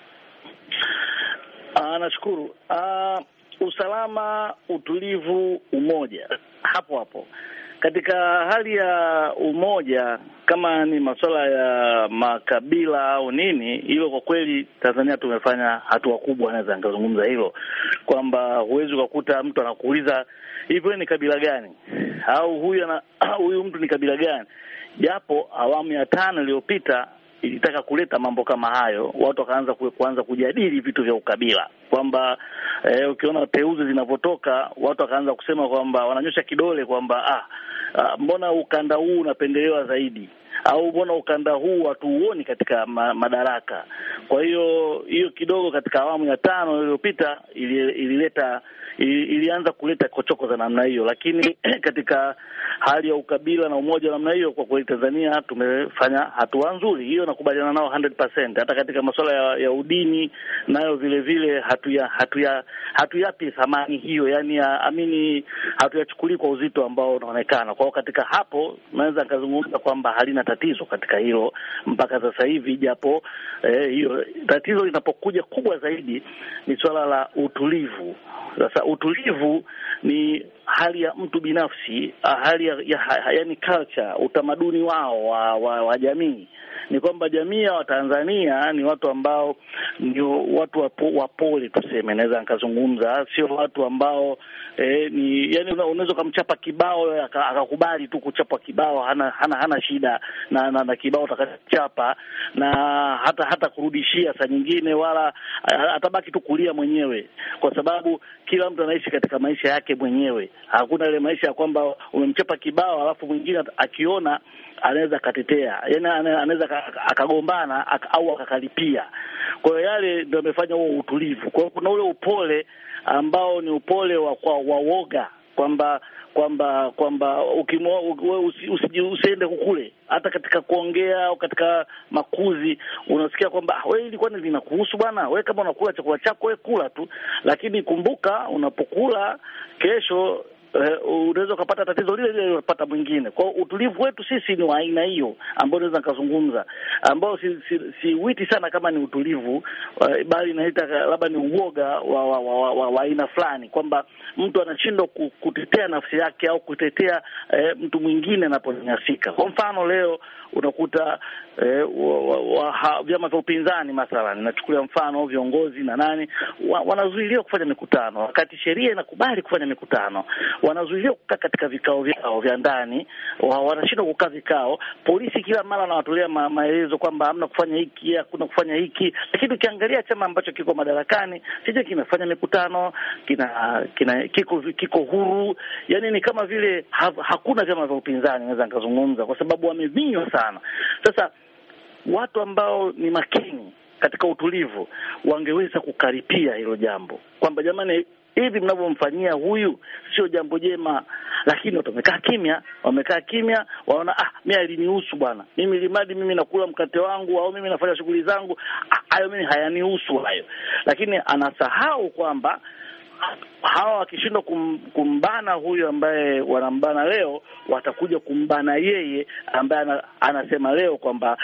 [SPEAKER 5] Nashukuru. Usalama, utulivu, umoja, hapo katika hali ya umoja, kama ni masuala ya makabila au nini, hilo kwa kweli Tanzania tumefanya hatua kubwa. Naweza nikazungumza hilo kwamba huwezi kukuta mtu anakuuliza hivyo ni kabila gani au huyu mtu ni kabila gani, japo awamu ya 5 iliyopita ilitaka kuleta mambo kama hayo. Watu wakaanza kujadili vitu vya ukabila, kwamba ukiona teuzi zinavyotoka, watu wakaanza kusema kwamba wananyosha kidole kwamba mbona ukanda huu unapendelewa zaidi, au mbona ukanda huu hatuuoni katika madaraka. Kwa hiyo kidogo katika awamu ya 5 iliyopita ilianza kuleta kochoko za namna hiyo, lakini katika hali ya ukabila na umoja wa namna hiyo, kwa kweli Tanzania tumefanya hatua nzuri. Hiyo nakubaliana nao 100%. Hata katika masuala ya udini nayo vile vile hatuyapi thamani hiyo, yani hatuyachukuli kwa uzito ambao unaonekana. Kwa hiyo katika hapo naweza nikazungumza kwamba halina tatizo katika hilo mpaka sasa hivi, japo hiyo tatizo linapokuja kubwa zaidi ni swala la utulivu. Sasa utulivu ni hali ya mtu binafsi, hali yani culture, utamaduni wao wa jamii. Ni kwamba jamii ya Watanzania ni watu ambao ni watu wapole, tuseme, naweza nikazungumza, sio watu ambao ni yani unaweza kumchapa kibao akakubali tu kuchapa kibao, hana shida na kibao utakachapa, na hata kurudishia saa nyingine, wala atabaki tu kulia mwenyewe, kwa sababu kila mtu anaishi katika maisha yake mwenyewe. Hakuna ile maisha ya kwamba umemchapa kibao alafu mwingine akiona anaweza katetea, yani anaweza akagombana au akakalipia. Kwa hiyo yale ndio yamefanya huo utulivu. Kwa hiyo kuna ule upole ambao ni upole wa woga, kwamba usiende kukule, hata katika kuongea au katika makuzi unasikia kwamba wewe ilikuwa ni linakuhusu bwana, wewe kama unakula chakula chako wewe kula tu, lakini kumbuka unapokula kesho unaweza kupata tatizo lile lile unapata mwingine. Kwa utulivu wetu sisi ni wa aina hiyo ambao naweza nikazungumza, ambao si witi sana kama ni utulivu, bali naita labda ni uoga wa aina fulani, kwamba mtu anashindwa kutetea nafsi yake au kutetea mtu mwingine anaponyanyasika. Kwa mfano leo unakuta vyama vya upinzani mathalan, nachukulia mfano viongozi na nani wanazuiliwa kufanya mikutano wakati sheria inakubali kufanya mikutano, wanazuiliwa kukaa katika vikao vyao vya ndani, wanashindwa kukaa vikao. Polisi kila mara anawatolea maelezo kwamba hamna kufanya hiki, hakuna kufanya hiki, lakini ukiangalia chama ambacho kiko madarakani sije kinafanya mikutano, kiko huru, yani ni kama vile hakuna vyama vya upinzani, naweza nikazungumza, kwa sababu wamevinywa sana. Sasa watu ambao ni makini katika utulivu wangeweza kukaripia hilo jambo, kwamba jamani, hivi mnavyomfanyia huyu sio jambo jema, lakini watu wamekaa kimya, waona mimi alinihusu bwana, mimi limadi mimi nakula mkate wangu au mimi nafanya shughuli zangu, hayo mimi hayanihusu hayo. Lakini anasahau kwamba hawa wakishindwa kumbana huyu ambaye wanambana leo, watakuja kumbana yeye ambaye anasema leo kwamba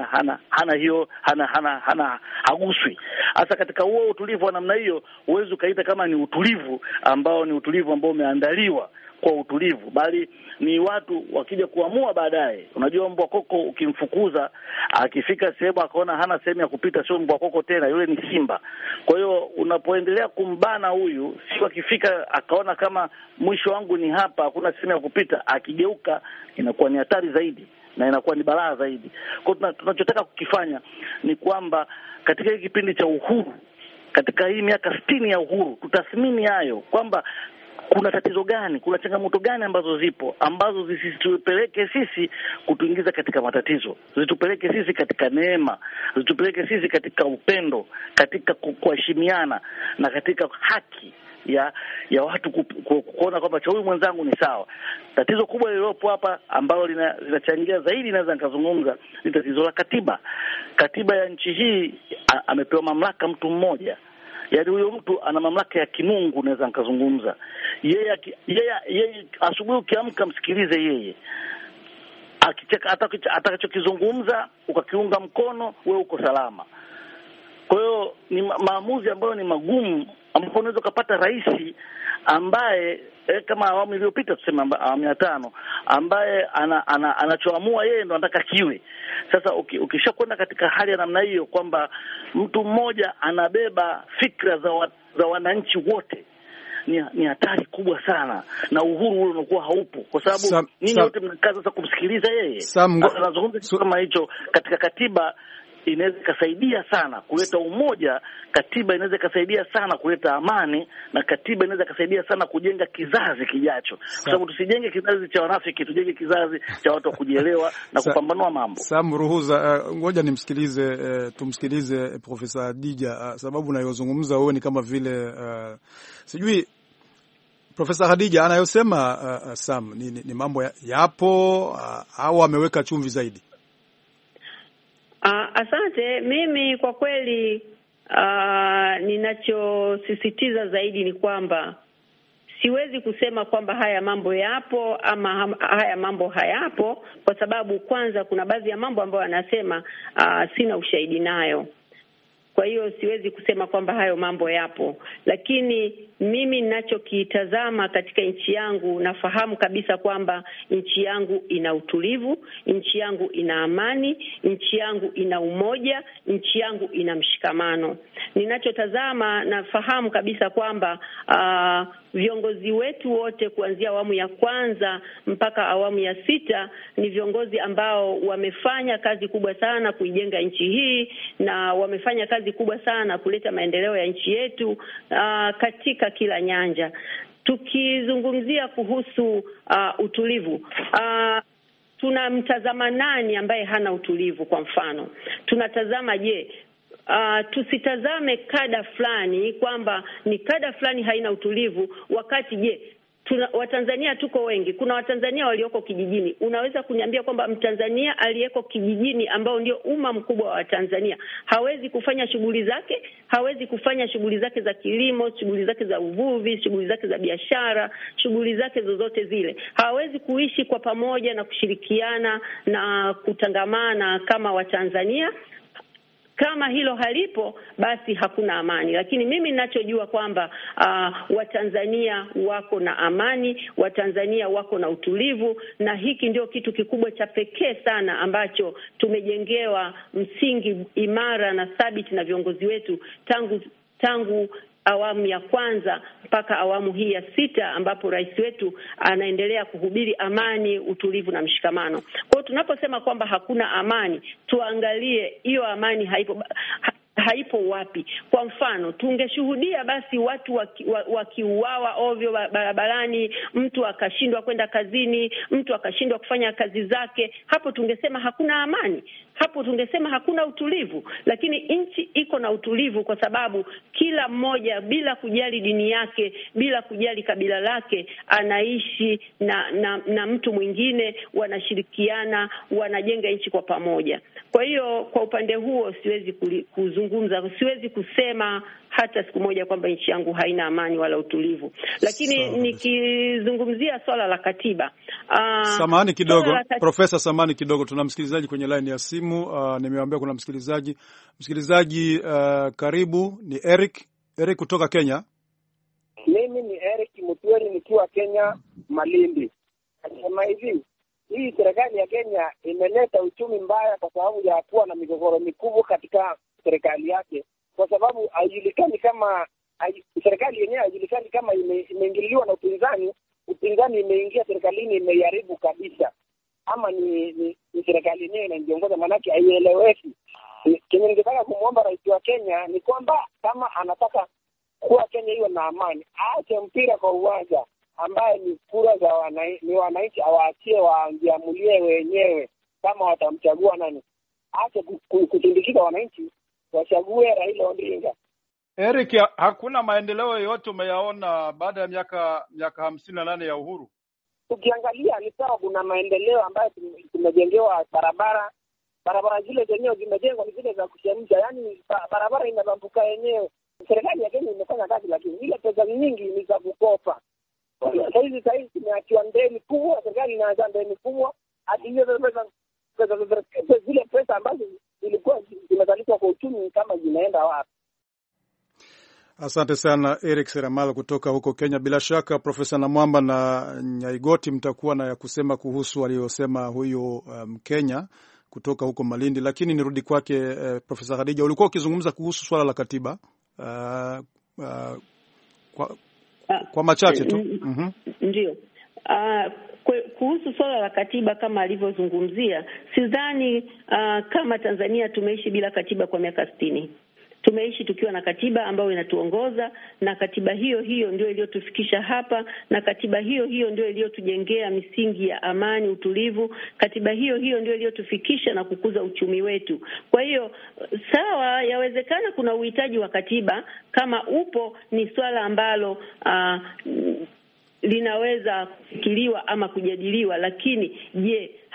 [SPEAKER 5] haguswi. Hasa katika huo utulivu wa namna hiyo, huwezi ukaita kama ni utulivu ambao umeandaliwa kwa utulivu, bali ni watu wakija kuamua baadaye. Unajua, mbwa koko ukimfukuza, akifika sehemu akaona hana sehemu ya kupita, sio mbwa koko tena, yule ni simba. Kwa hiyo unapoendelea kumbana huyu, sio akifika akaona kama mwisho wangu ni hapa, hakuna sehemu ya kupita, akigeuka inakuwa ni hatari zaidi na inakuwa ni balaa zaidi. Kwa hiyo tunachotaka kukifanya ni kwamba katika hii kipindi cha uhuru, katika hii miaka 60 ya uhuru, tutathmini hayo kwamba kuna tatizo gani, kuna changamoto gani ambazo zipo, ambazo zisitupeleke sisi kutuingiza katika matatizo, zitupeleke sisi katika neema, zitupeleke sisi katika upendo, katika kuheshimiana na katika haki ya watu kuona kwamba cha huyu mwenzangu ni sawa. Tatizo kubwa lililopo hapa ambalo linachangia zaidi, naweza nikazungumza, ni tatizo la katiba. Katiba ya nchi hii amepewa mamlaka mtu mmoja. Yaani huyo mtu ana mamlaka ya kimungu, naweza nikazungumza. Yeye asubuhi ukiamka msikilize yeye. Atakachokizungumza ukakiunga mkono, wewe uko salama. Kwa hiyo ni maamuzi ambayo ni magumu, ambapo unaweza kupata rais ambaye kama awamu iliyopita, tuseme awamu ya 5, ambaye anachoamua yeye ndo anataka kiwe. Sasa ukishakwenda katika hali ya namna hiyo kwamba mtu mmoja anabeba fikra za wananchi wote, ni hatari kubwa sana, na uhuru ule unakuwa haupo, kwa sababu ninyi wote mnakaa sasa kumsikiliza yeye. Anazungumza kama hicho katika katiba inaweza ikasaidia sana kuleta umoja, katiba inaweza ikasaidia sana kuleta amani, na katiba inaweza ikasaidia sana kujenga kizazi kijacho, kwa sababu tusijenge kizazi cha wanafiki, tujenge kizazi cha watu wa kujielewa na kupambanua mambo.
[SPEAKER 2] Sam Ruhuza, ngoja tumsikilize Profesa Hadija, sababu unayozungumza wewe ni kama vile sijui Profesa Hadija anayosema Sam ni mambo yapo au ameweka chumvi zaidi?
[SPEAKER 4] Asante. Mimi kwa kweli ninachosisitiza zaidi ni kwamba siwezi kusema kwamba haya mambo yapo ama haya mambo hayapo, kwa sababu kwanza kuna baadhi ya mambo ambayo anasema sina ushahidi nayo. Kwa hiyo siwezi kusema kwamba hayo mambo yapo, lakini mimi ninachokitazama katika nchi yangu, nafahamu kabisa kwamba nchi yangu ina utulivu, nchi yangu ina amani, nchi yangu ina umoja, nchi yangu ina mshikamano. Ninachotazama, nafahamu kabisa kwamba viongozi wetu wote kuanzia awamu ya kwanza mpaka awamu ya 6 ni viongozi ambao wamefanya kazi kubwa sana kuijenga nchi hii, na wamefanya kazi kubwa sana kuleta maendeleo ya nchi yetu katika kila nyanja. Tukizungumzia kuhusu utulivu, tunamtazama nani ambaye hana utulivu? Kwa mfano, tunatazama tusitazame kada fulani kwamba ni kada fulani haina utulivu, wakati Watanzania tuko wengi. Kuna Watanzania walioko kijijini. Unaweza kuniambia kwamba Mtanzania aliyeko kijijini, ambao ndio umma mkubwa wa Tanzania, hawezi kufanya shughuli zake? Hawezi kufanya shughuli zake za kilimo, shughuli zake za uvuvi, shughuli zake za biashara, shughuli zake zozote zile? Hawezi kuishi kwa pamoja na kushirikiana na kutangamana kama Watanzania? Kama hilo halipo, basi hakuna amani. Lakini mimi ninachojua kwamba Watanzania wako na amani, Watanzania wako na utulivu, na hiki ndio kitu kikubwa cha pekee sana ambacho tumejengewa msingi imara na thabiti na viongozi wetu tangu awamu ya kwanza mpaka awamu hii ya 6, ambapo rais wetu anaendelea kuhubiri amani, utulivu na mshikamano. Kwa hiyo tunaposema kwamba hakuna amani, tuangalie hiyo amani haipo wapi. Kwa mfano, tungeshuhudia basi watu wakiuawa ovyo barabarani, mtu akashindwa kwenda kazini, mtu akashindwa kufanya kazi zake, hapo tungesema hakuna amani, hapo tungesema hakuna utulivu. Lakini nchi iko na utulivu kwa sababu kila mmoja, bila kujali dini yake, bila kujali kabila lake, anaishi na mtu mwingine, wanashirikiana, wanajenga nchi kwa pamoja. Kwa hiyo kwa upande huo siwezi siwezi kusema hata siku moja kwamba nchi yangu haina amani wala utulivu. Lakini nikizungumzia swala la katiba,
[SPEAKER 2] samahani kidogo Profesa, samahani kidogo, tuna msikilizaji kwenye line ya simu. Nimewaambia kuna msikilizaji karibu, ni Eric kutoka Kenya.
[SPEAKER 8] Mimi ni Eric Mutweri nikiwa Kenya, Malindi. Nasema hivi, hii serikali ya Kenya imeleta uchumi mbaya kwa sababu ya kuwa na migogoro mikubwa katika serikali yake, kwa sababu haijulikani kama serikali yenyewe haijulikani kama imeingiliwa na upinzani imeingia serikalini, imeharibu kabisa, ama ni serikali yenyewe inajiongoza, manake haieleweki. Kile ningetaka kumwomba rais wa Kenya ni kwamba kama anataka kuwa Kenya iwe na amani, aache mpira kwa uwanja, ambaye ni kura za wananchi, awaachie wajiamulie wenyewe kama watamchagua nani. Aache kutindikiza wananchi, wachague Raila Odinga.
[SPEAKER 2] Eric, hakuna maendeleo yoyote umeyaona baada ya miaka 58 ya uhuru?
[SPEAKER 8] Ukiangalia ni sawa, kuna maendeleo ambayo tumejengewa barabara zile zenyewe zimejengwa ni zile za kuchemsha, yani barabara inabambuka yenyewe. Serikali ya Kenya imefanya kazi, lakini ile pesa nyingi ni za kukopa. Sasa hizi tumeachiwa ndeni kubwa, serikali inaanza ndeni kubwa, hadi hiyo zile pesa ambazo zilikuwa zimezalishwa kwa uchumi kama zinaenda wapi?
[SPEAKER 2] Asante sana Eric Seramalo kutoka huko Kenya. Bila shaka Profesa Namwamba na Nyaigoti mtakuwa na ya kusema kuhusu aliyosema huyo Mkenya kutoka huko Malindi, lakini nirudi kwake Profesa Khadija, ulikuwa ukizungumza kuhusu swala la katiba kwa machache tu.
[SPEAKER 4] Ndio. Kuhusu swala la katiba kama alivyozungumzia, sidhani kama Tanzania tumeishi bila katiba kwa miaka 60. Tumeishi tukiwa na katiba ambayo inatuongoza, na katiba hiyo ndio iliyotufikisha hapa, na katiba hiyo ndio iliyotujengea misingi ya amani, utulivu. Katiba hiyo ndio iliyotufikisha na kukuza uchumi wetu. Kwa hiyo sawa, yawezekana kuna uhitaji wa katiba, kama upo ni swala ambalo linaweza kufikiriwa ama kujadiliwa, lakini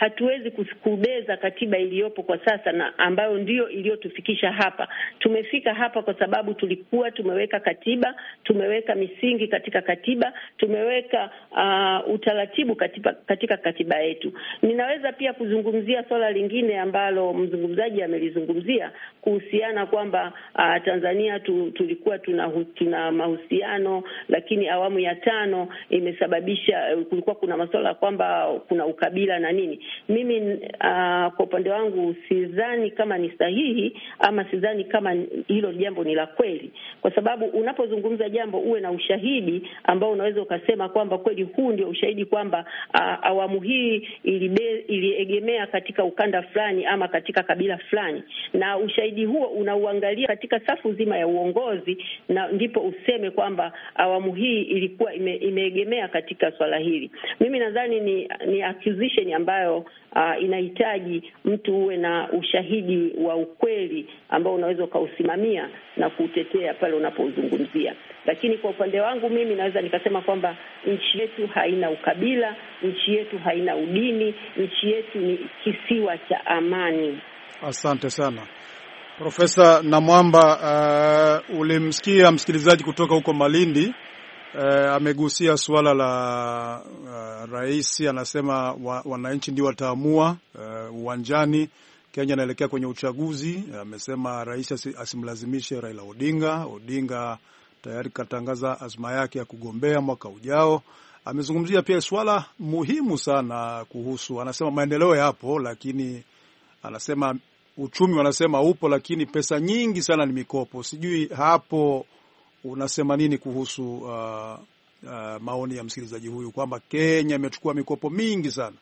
[SPEAKER 4] hatuwezi kubeza katiba iliyopo kwa sasa na ambayo ndio iliyotufikisha hapa. Tumefika hapa kwa sababu tulikuwa tumeweka katiba, tumeweka misingi katika katiba, tumeweka utaratibu katika katiba yetu. Ninaweza pia kuzungumzia swala lingine ambalo mzungumzaji amelizungumzia kuhusiana kwamba Tanzania tulikuwa tuna mahusiano, lakini awamu ya 5 imesababisha kulikuwa kuna masuala kwamba kuna ukabila na nini. Mimi kwa upande wangu sidhani kama ni sahihi, ama sidhani kama hilo jambo ni la kweli, kwa sababu unapozungumza jambo uwe na ushahidi ambao unaweza ukasema kwamba kweli huu ndio ushahidi kwamba awamu hii iliegemea katika ukanda fulani ama katika kabila fulani, na ushahidi huo unauangalia katika safu zima ya uongozi, na ndipo useme kwamba awamu hii ilikuwa imeegemea katika swala hili. Mimi nadhani ni accusation ambayo inahitaji mtu uwe na ushahidi wa ukweli ambao unaweza ukausimamia na kutetea pale unapozungumzia. Lakini kwa upande wangu mimi naweza nikasema kwamba nchi yetu haina ukabila, nchi yetu haina udini, nchi yetu ni kisiwa cha amani.
[SPEAKER 2] Asante sana Profesa Namwamba. Ulimsikia msikilizaji kutoka huko Malindi, amegusia suala la rais, anasema wananchi ndio wataamua uwanjani. Kenya inaelekea kwenye uchaguzi. Amesema rais asimlazimishe Raila Odinga tayari katangaza azma yake ya kugombea mwaka ujao. Amezungumzia pia swala muhimu sana kuhusu, anasema maendeleo yapo, lakini anasema uchumi wanasema upo, lakini pesa nyingi sana ni mikopo. Sijui hapo unasema nini kuhusu maoni ya msikilizaji huyu kwamba Kenya imechukua mikopo mingi sana?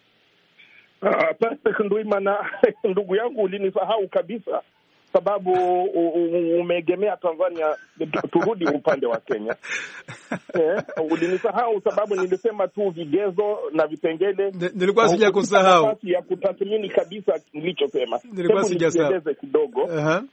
[SPEAKER 7] Nduimana, ndugu yangu, ulinisahau kabisa, sababu umeegemea Tanzania. Turudi upande wa Kenya. Ulinisahau sababu nilisema tu vigezo na vipengele.
[SPEAKER 2] Nilikuwa sijakusahau
[SPEAKER 7] ya kutathmini kabisa nilichosema.
[SPEAKER 2] Nilikuwa sijasahau
[SPEAKER 7] kidogo.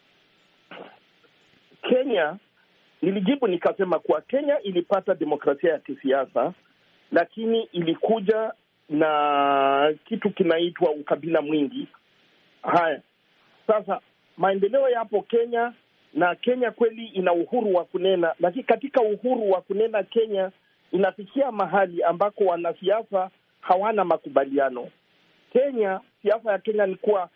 [SPEAKER 7] Kenya, nilijibu nikasema kuwa Kenya ilipata demokrasia ya kisiasa, lakini ilikuja na kitu kinaitwa ukabila mwingi. Haya, sasa maendeleo yapo Kenya, na Kenya kweli ina uhuru wa kunena, lakini katika uhuru wa kunena Kenya inafikia mahali ambako wanasiasa hawana makubaliano. Kenya, siasa ya Kenya ni kuwa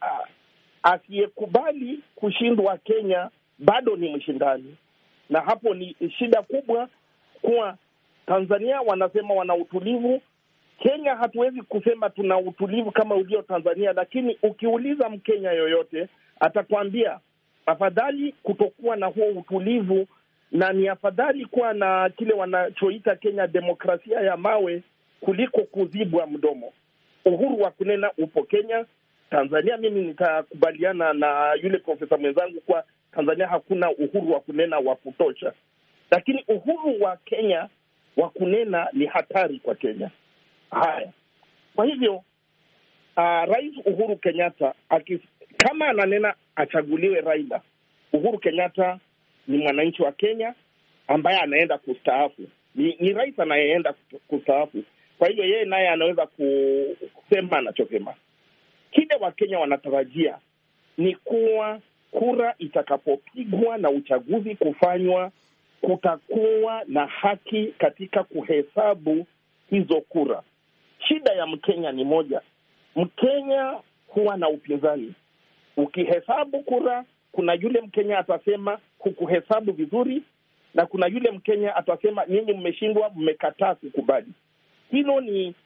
[SPEAKER 7] asiyekubali kushindwa Kenya bado ni mshindani, na hapo ni shida kubwa. Kwa Tanzania wanasema wana utulivu, Kenya hatuwezi kusema tuna utulivu kama ulio Tanzania, lakini ukiuliza Mkenya yoyote atakwambia afadhali kutokuwa na huo utulivu, na ni afadhali kuwa na kile wanachoita Kenya demokrasia ya mawe kuliko kuzibwa mdomo. Uhuru wa kunena upo Kenya. Tanzania, mimi nitakubaliana na yule profesa mwenzangu kwa Tanzania hakuna uhuru wa kunena wa kutosha, lakini uhuru wa Kenya wa kunena ni hatari kwa Kenya. Haya, kwa hivyo Rais Uhuru Kenyatta kama ananena achaguliwe Raila. Uhuru Kenyatta ni mwananchi wa Kenya ambaye anaenda kustaafu, ni rais anayeenda kustaafu. Kwa hivyo yeye naye anaweza kusema anachosema. Kile Wakenya wanatarajia ni kuwa kura itakapopigwa na uchaguzi kufanywa, kutakuwa na haki katika kuhesabu hizo kura. Shida ya Mkenya ni moja. Mkenya huwa na upinzani. Ukihesabu kura, kuna yule Mkenya atasema hukuhesabu vizuri, na kuna yule Mkenya atasema nyinyi mmeshindwa, mmekataa kukubali. Hicho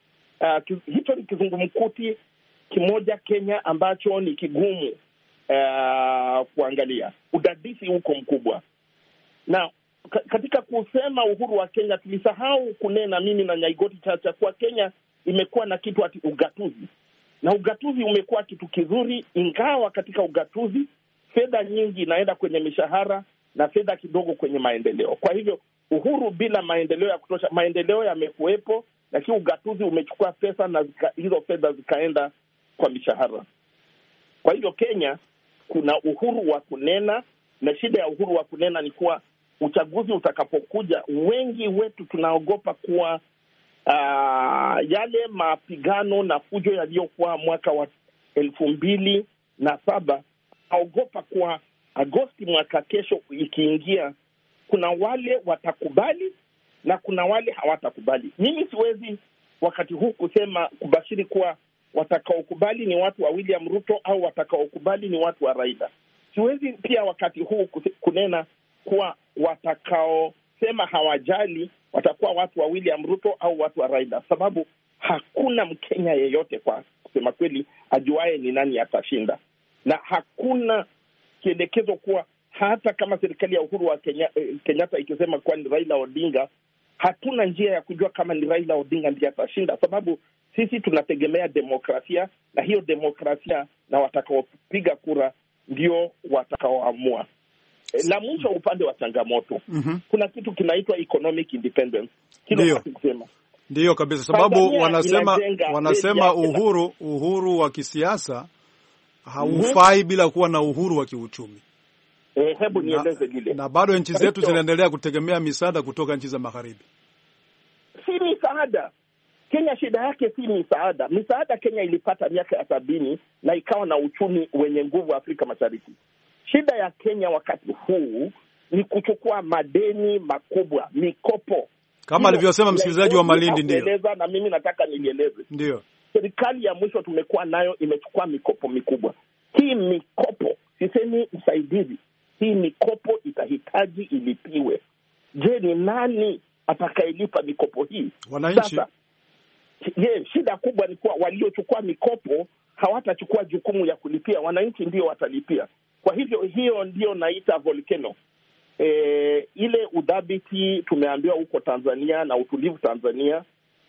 [SPEAKER 7] ni kizungumkuti kimoja Kenya ambacho ni kigumu kuangalia. Udadisi huko mkubwa. Na katika kusema uhuru wa Kenya tulisahau kunena, mimi na Nyaigoti Chacha, kwa Kenya imekuwa na kitu ati ugatuzi. Na ugatuzi umekuwa kitu kizuri, ingawa katika ugatuzi fedha nyingi inaenda kwenye mishahara na fedha kidogo kwenye maendeleo. Kwa hivyo uhuru bila maendeleo ya kutosha, maendeleo yamekuwepo, lakini ugatuzi umechukua pesa na hizo fedha zikaenda kwa mishahara. Kwa hivyo Kenya kuna uhuru wa kunena, na shida ya uhuru wa kunena ni kuwa uchaguzi utakapokuja, wengi wetu tunaogopa kuwa yale mapigano na fujo yaliyokuwa mwaka wa 2007, naogopa kwa Agosti mwaka kesho ikiingia, kuna wale watakubali na kuna wale hawatakubali. Mimi siwezi wakati huu kubashiri kuwa watakaokubali ni watu wa William Ruto au watakaokubali ni watu wa Raila. Siwezi pia wakati huu kunena kuwa watakaosema hawajali watakuwa watu wa William Ruto au watu wa Raila, sababu hakuna Mkenya yeyote kwa kusema kweli ajuaye ni nani atashinda, na hakuna kielekezo kuwa hata kama serikali ya Uhuru wa Kenyatta ikisema kuwa ni Raila Odinga, hatuna njia ya kujua kama ni Raila Odinga ndiye atashinda, sababu sisi tunategemea demokrasia, na hiyo demokrasia na watakaopiga kura ndio watakaoamua. La mwisho, upande wa changamoto, kuna kitu kinaitwa economic independence. Kile kusema
[SPEAKER 2] ndio kabisa, sababu wanasema uhuru wa kisiasa haufai bila kuwa na uhuru wa kiuchumi.
[SPEAKER 7] Hebu nieleze lile.
[SPEAKER 2] Na bado nchi zetu zinaendelea kutegemea misaada kutoka nchi za magharibi.
[SPEAKER 7] Si misaada. Kenya shida yake si misaada. Misaada Kenya ilipata miaka ya 70 na ikawa na uchumi wenye nguvu Afrika Mashariki. Shida ya Kenya wakati huu ni kuchukua madeni makubwa, mikopo.
[SPEAKER 2] Kama alivyosema msikilizaji wa Malindi, ndio.
[SPEAKER 7] Na mimi nataka nilieleze.
[SPEAKER 2] Ndio.
[SPEAKER 7] Serikali ya mwisho tumekuwa nayo imechukua mikopo mikubwa. Hii mikopo, sisemi usaidizi, hii mikopo itahitaji ilipiwe. Je, ni nani atakayelipa mikopo hii?
[SPEAKER 2] Wananchi.
[SPEAKER 7] Sasa, shida kubwa ni kuwa waliochukua mikopo hawatachukua jukumu ya kulipia, wananchi ndio watalipia. Kwa hivyo hiyo ndio naita volcano. Ile udhabiti tumeambiwa huko Tanzania na utulivu Tanzania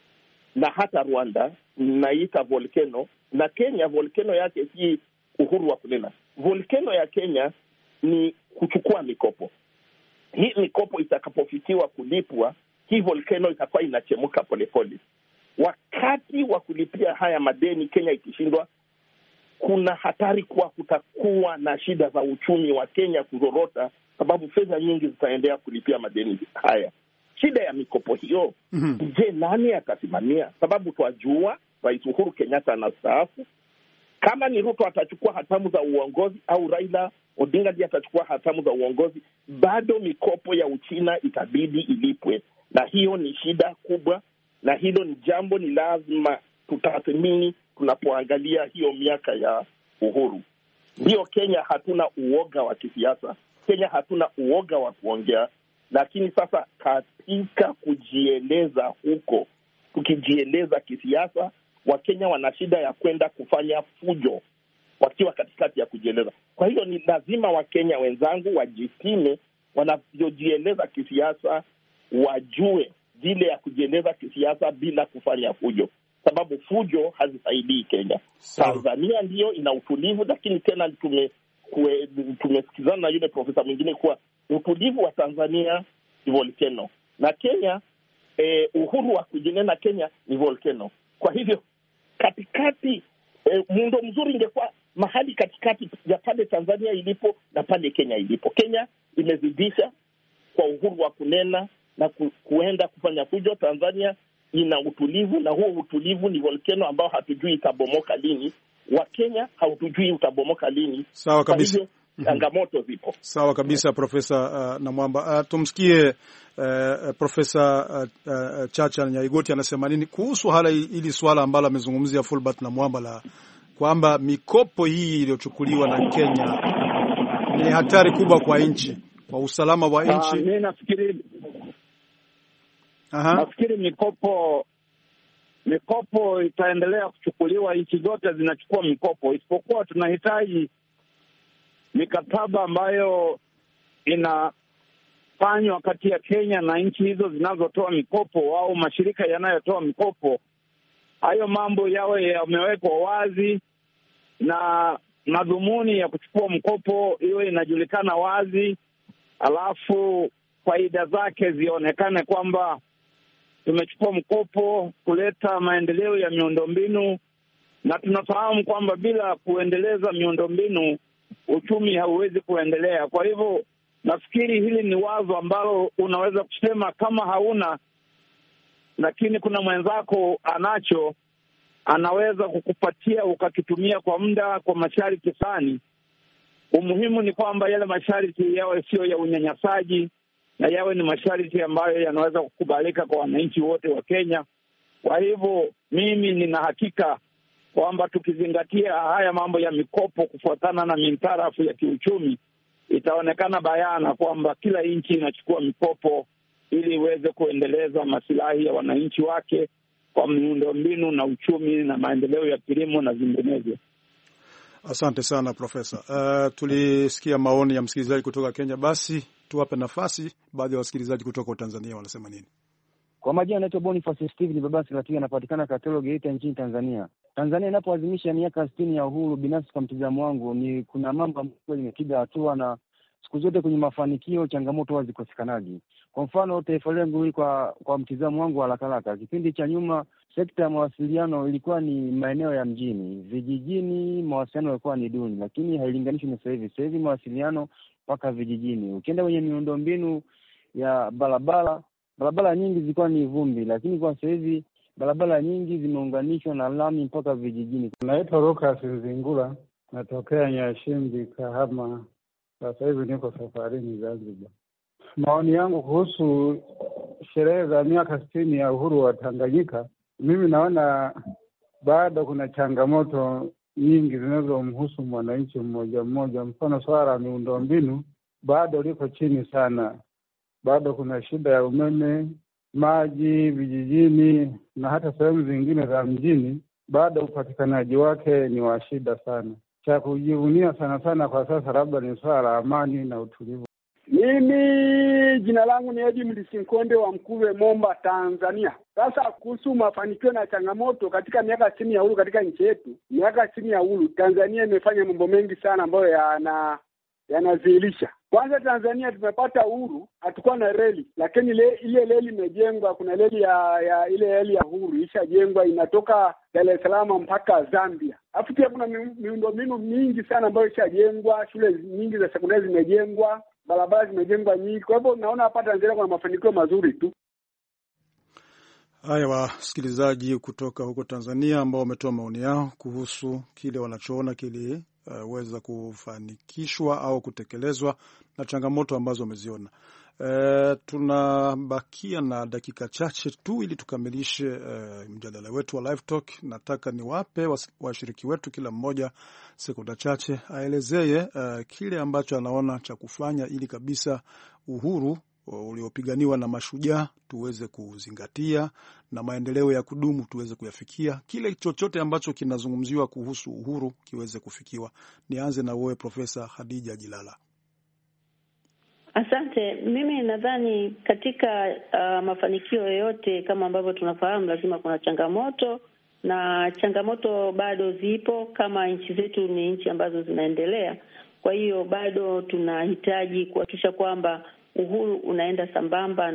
[SPEAKER 7] na hata Rwanda naita volcano, na Kenya volcano yake si uhuru wa kunena. Volcano ya Kenya ni kuchukua mikopo. Hii mikopo itakapofikiwa kulipwa, hii volcano itakuwa inachemuka polepole. Wakati wa kulipia haya madeni Kenya ikishindwa, kuna hatari kuwa kutakuwa na shida za uchumi wa Kenya kuzorota, sababu fedha nyingi zitaendea kulipia madeni haya. Shida ya mikopo hiyo, je, nani atasimamia? Sababu twajua Rais Uhuru Kenyatta anastaafu. Kama ni Ruto atachukua hatamu za uongozi au Raila Odinga ndiye atachukua hatamu za uongozi, bado mikopo ya Uchina itabidi ilipwe, na hiyo ni shida kubwa, na hilo ni jambo ni lazima tutathmini tunapoangalia hiyo miaka ya uhuru. Ndio, Kenya hatuna uoga wa kisiasa, Kenya hatuna uoga wa kuongea, lakini sasa katika kujieleza huko, tukijieleza kisiasa, Wakenya wana shida ya kwenda kufanya fujo wakiwa katikati ya kujieleza. Kwa hiyo ni lazima Wakenya wenzangu wajipime wanavyojieleza kisiasa, wajue vile ya kujieleza kisiasa bila kufanya fujo, sababu fujo hazisaidii Kenya. Tanzania ndiyo ina utulivu, lakini tena tumesikizana na yule profesa mwingine kuwa utulivu wa Tanzania ni volcano, na Kenya uhuru wa kujinena Kenya ni volcano. Kwa hivyo katikati, muundo mzuri ingekuwa mahali katikati ya pale Tanzania ilipo na pale Kenya ilipo. Kenya imezidisha kwa uhuru wa kunena na kuenda kufanya fujo. Tanzania ina utulivu, na huo utulivu ni volcano ambao hatujui itabomoka lini. Wa Kenya hatujui utabomoka lini.
[SPEAKER 2] Sawa kabisa.
[SPEAKER 7] Changamoto zipo.
[SPEAKER 2] Sawa kabisa, Profesa Namwamba. Tumsikie Profesa Chacha Nyaigoti anasema nini kuhusu hili swala ambalo amezungumzia Fulbert Namwamba, la kwamba mikopo hii iliyochukuliwa na Kenya ni hatari kubwa kwa nchi, kwa usalama wa nchi.
[SPEAKER 6] Mimi nafikiri mikopo itaendelea kuchukuliwa, nchi zote zinachukua mikopo, isipokuwa tunahitaji mikataba ambayo inafanywa kati ya Kenya na nchi hizo zinazotoa mikopo au mashirika yanayotoa mikopo. Hayo mambo yawe yamewekwa wazi na madhumuni ya kuchukua mkopo iwe inajulikana wazi, alafu faida zake zionekane kwamba tumechukua mkopo kuleta maendeleo ya miundombinu, na tunafahamu kwamba bila kuendeleza miundombinu uchumi hauwezi kuendelea. Kwa hivyo nafikiri hili ni wazo ambalo unaweza kusema kama hauna lakini kuna mwenzako anacho, anaweza kukupatia ukakitumia kwa muda kwa masharti fulani. Umuhimu ni kwamba yale masharti yawe sio ya unyanyasaji na yawe ni masharti ambayo yanaweza kukubalika kwa wananchi wote wa Kenya. Kwa hivyo mimi nina hakika kwamba tukizingatia haya mambo ya mikopo kufuatana na mintarafu ya kiuchumi, itaonekana bayana kwamba kila nchi inachukua mikopo ili iweze kuendeleza masilahi ya wananchi wake kwa miundombinu na uchumi na maendeleo ya kilimo na vinginevyo.
[SPEAKER 2] Asante sana Profesa. Tulisikia maoni ya msikilizaji kutoka Kenya. Basi tuwape nafasi baadhi ya wasikilizaji kutoka Tanzania wanasema nini.
[SPEAKER 9] Kwa majina anaitwa Boniface Steven Babasi Latia, anapatikana Katoro Geita nchini Tanzania. Tanzania inapoadhimisha miaka 60 ya uhuru, binafsi kwa mtazamo wangu ni kuna mambo ambayo imepiga hatua, na siku zote kwenye mafanikio changamoto hazikosekanaji. Kwa mfano taifa letu hili kwa mtazamo wangu haraka, kipindi cha nyuma sekta ya mawasiliano ilikuwa ni maeneo ya mjini, vijijini mawasiliano yalikuwa ni duni, lakini hailinganishwi na sasa hivi. Sasa hivi mawasiliano mpaka vijijini. Ukienda kwenye miundombinu ya barabara nyingi zilikuwa ni vumbi, lakini kwa sasa hivi barabara nyingi zimeunganishwa na lami mpaka vijijini.
[SPEAKER 10] Naitwa Lucas Nzingula, natokea Nyashimbi, Kahama. Sasa hivi niko safarini Zanzibar. Maoni yangu kuhusu sherehe za miaka 60 ya uhuru wa Tanganyika, mimi naona bado kuna changamoto nyingi zinazomhusu mwananchi mmoja mmoja. Mfano swala la miundombinu bado liko chini sana. Bado kuna shida ya umeme, maji vijijini na hata sehemu zingine za mjini, bado upatikanaji wake ni wa shida sana. Cha kujivunia sana kwa sasa labda ni swala la amani na utulivu.
[SPEAKER 11] Mimi jina langu ni Edi Mlisinkonde wa Mkuwe, Momba, Tanzania. Sasa kuhusu mafanikio na changamoto katika miaka 60 ya uhuru katika nchi yetu, miaka 60 ya uhuru Tanzania imefanya mambo mengi sana ambayo yanadhihirisha. Kwanza Tanzania tumepata uhuru, hatukuwa na reli, lakini ile reli imejengwa. Kuna reli ya ile reli ya uhuru ishajengwa, inatoka Dar es Salaam mpaka Zambia. Alafu pia kuna miundombinu mingi sana ambayo ishajengwa, shule nyingi za sekondari zimejengwa, barabara zimejengwa nyingi. Kwa hivyo naona hapa Tanzania kuna mafanikio mazuri tu.
[SPEAKER 2] Haya, wasikilizaji kutoka huko Tanzania ambao wametoa maoni yao kuhusu kile wanachoona weza kufanikishwa au kutekelezwa na changamoto ambazo wameziona. Tunabakia na dakika chache tu ili tukamilishe mjadala wetu wa Live Talk. Nataka niwape washiriki wetu kila mmoja sekunde chache aelezee kile ambacho anaona cha kufanya ili kabisa uhuru uliopiganiwa na mashujaa tuweze kuzingatia na maendeleo ya kudumu tuweze kuyafikia. Kile chochote ambacho kinazungumziwa kuhusu uhuru kiweze kufikiwa. Nianze na wewe Profesa Khadija Jilala.
[SPEAKER 4] Asante. Mimi nadhani katika mafanikio yoyote kama ambavyo tunafahamu lazima kuna changamoto, na changamoto bado zipo. Kama nchi zetu ni nchi ambazo zinaendelea, kwa hiyo bado tunahitaji kuhakikisha kwamba uhuru unaenda sambamba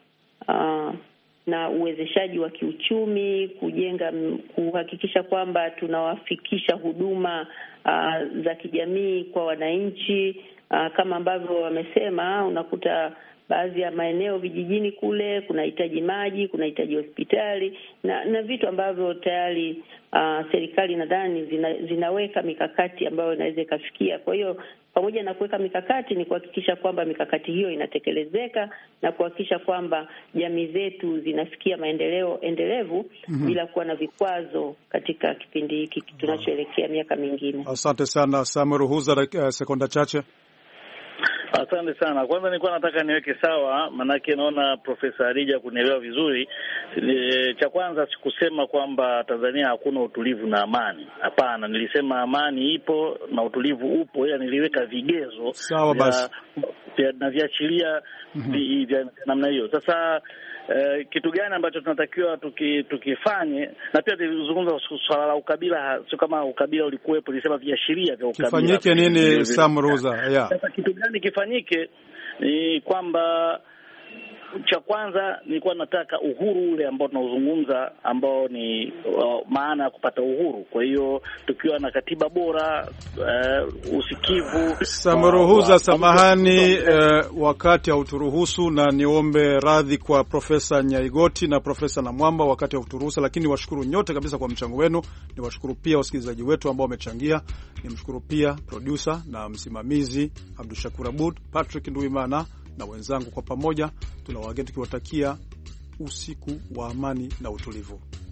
[SPEAKER 4] na uwezeshaji wa kiuchumi, kuhakikisha kwamba tunawafikisha huduma za kijamii kwa wananchi. Kama ambavyo wamesema, unakuta baadhi ya maeneo vijijini kule kunahitaji maji, kunahitaji hospitali na vitu ambavyo tayari serikali nadhani zinaweka mikakati ambayo inaweza ikafikia. Kwa hiyo pamoja na kuweka mikakati ni kuhakikisha kwamba mikakati hiyo inatekelezeka na kuhakikisha kwamba jamii zetu zinafikia maendeleo endelevu bila kuwa na vikwazo katika kipindi hiki tunachoelekea miaka mingine.
[SPEAKER 2] Asante sana. Samuel Ruhuza, sekonda chache.
[SPEAKER 5] Asante sana. Kwanza nilikuwa nataka niweke sawa, manake naona Profesa Hadija kunielewa vizuri. Cha kwanza sikusema kwamba Tanzania hakuna utulivu na amani. Hapana, nilisema amani ipo na utulivu upo, ila niliweka vigezo
[SPEAKER 2] sawa basi
[SPEAKER 5] na viachilia vya namna hiyo. Sasa kitu gani ambacho tunatakiwa tukifanye, na pia tulizungumza swala la ukabila, sio kama ukabila ulikuwepo, nilisema viashiria vya ukabila.
[SPEAKER 2] Kifanyike nini Samruza?
[SPEAKER 5] Sasa kitu gani kifanyike ni kwamba cha kwanza nilikuwa nataka uhuru ule ambao tunaozungumza, ambao ni maana ya kupata uhuru. Kwa hiyo tukiwa na katiba bora, usikivu.
[SPEAKER 2] Samruhuza, samahani, wakati hauturuhusu, na niombe radhi kwa Profesa Nyaigoti na Profesa Namwamba, wakati hauturuhusu, lakini washukuru nyote kabisa kwa mchango wenu. Niwashukuru pia wasikilizaji wetu ambao wamechangia. Nimshukuru pia producer na msimamizi Abdushakur Abud, Patrick Nduimana na wenzangu. Kwa pamoja tunawageni tukiwatakia usiku wa amani na utulivu.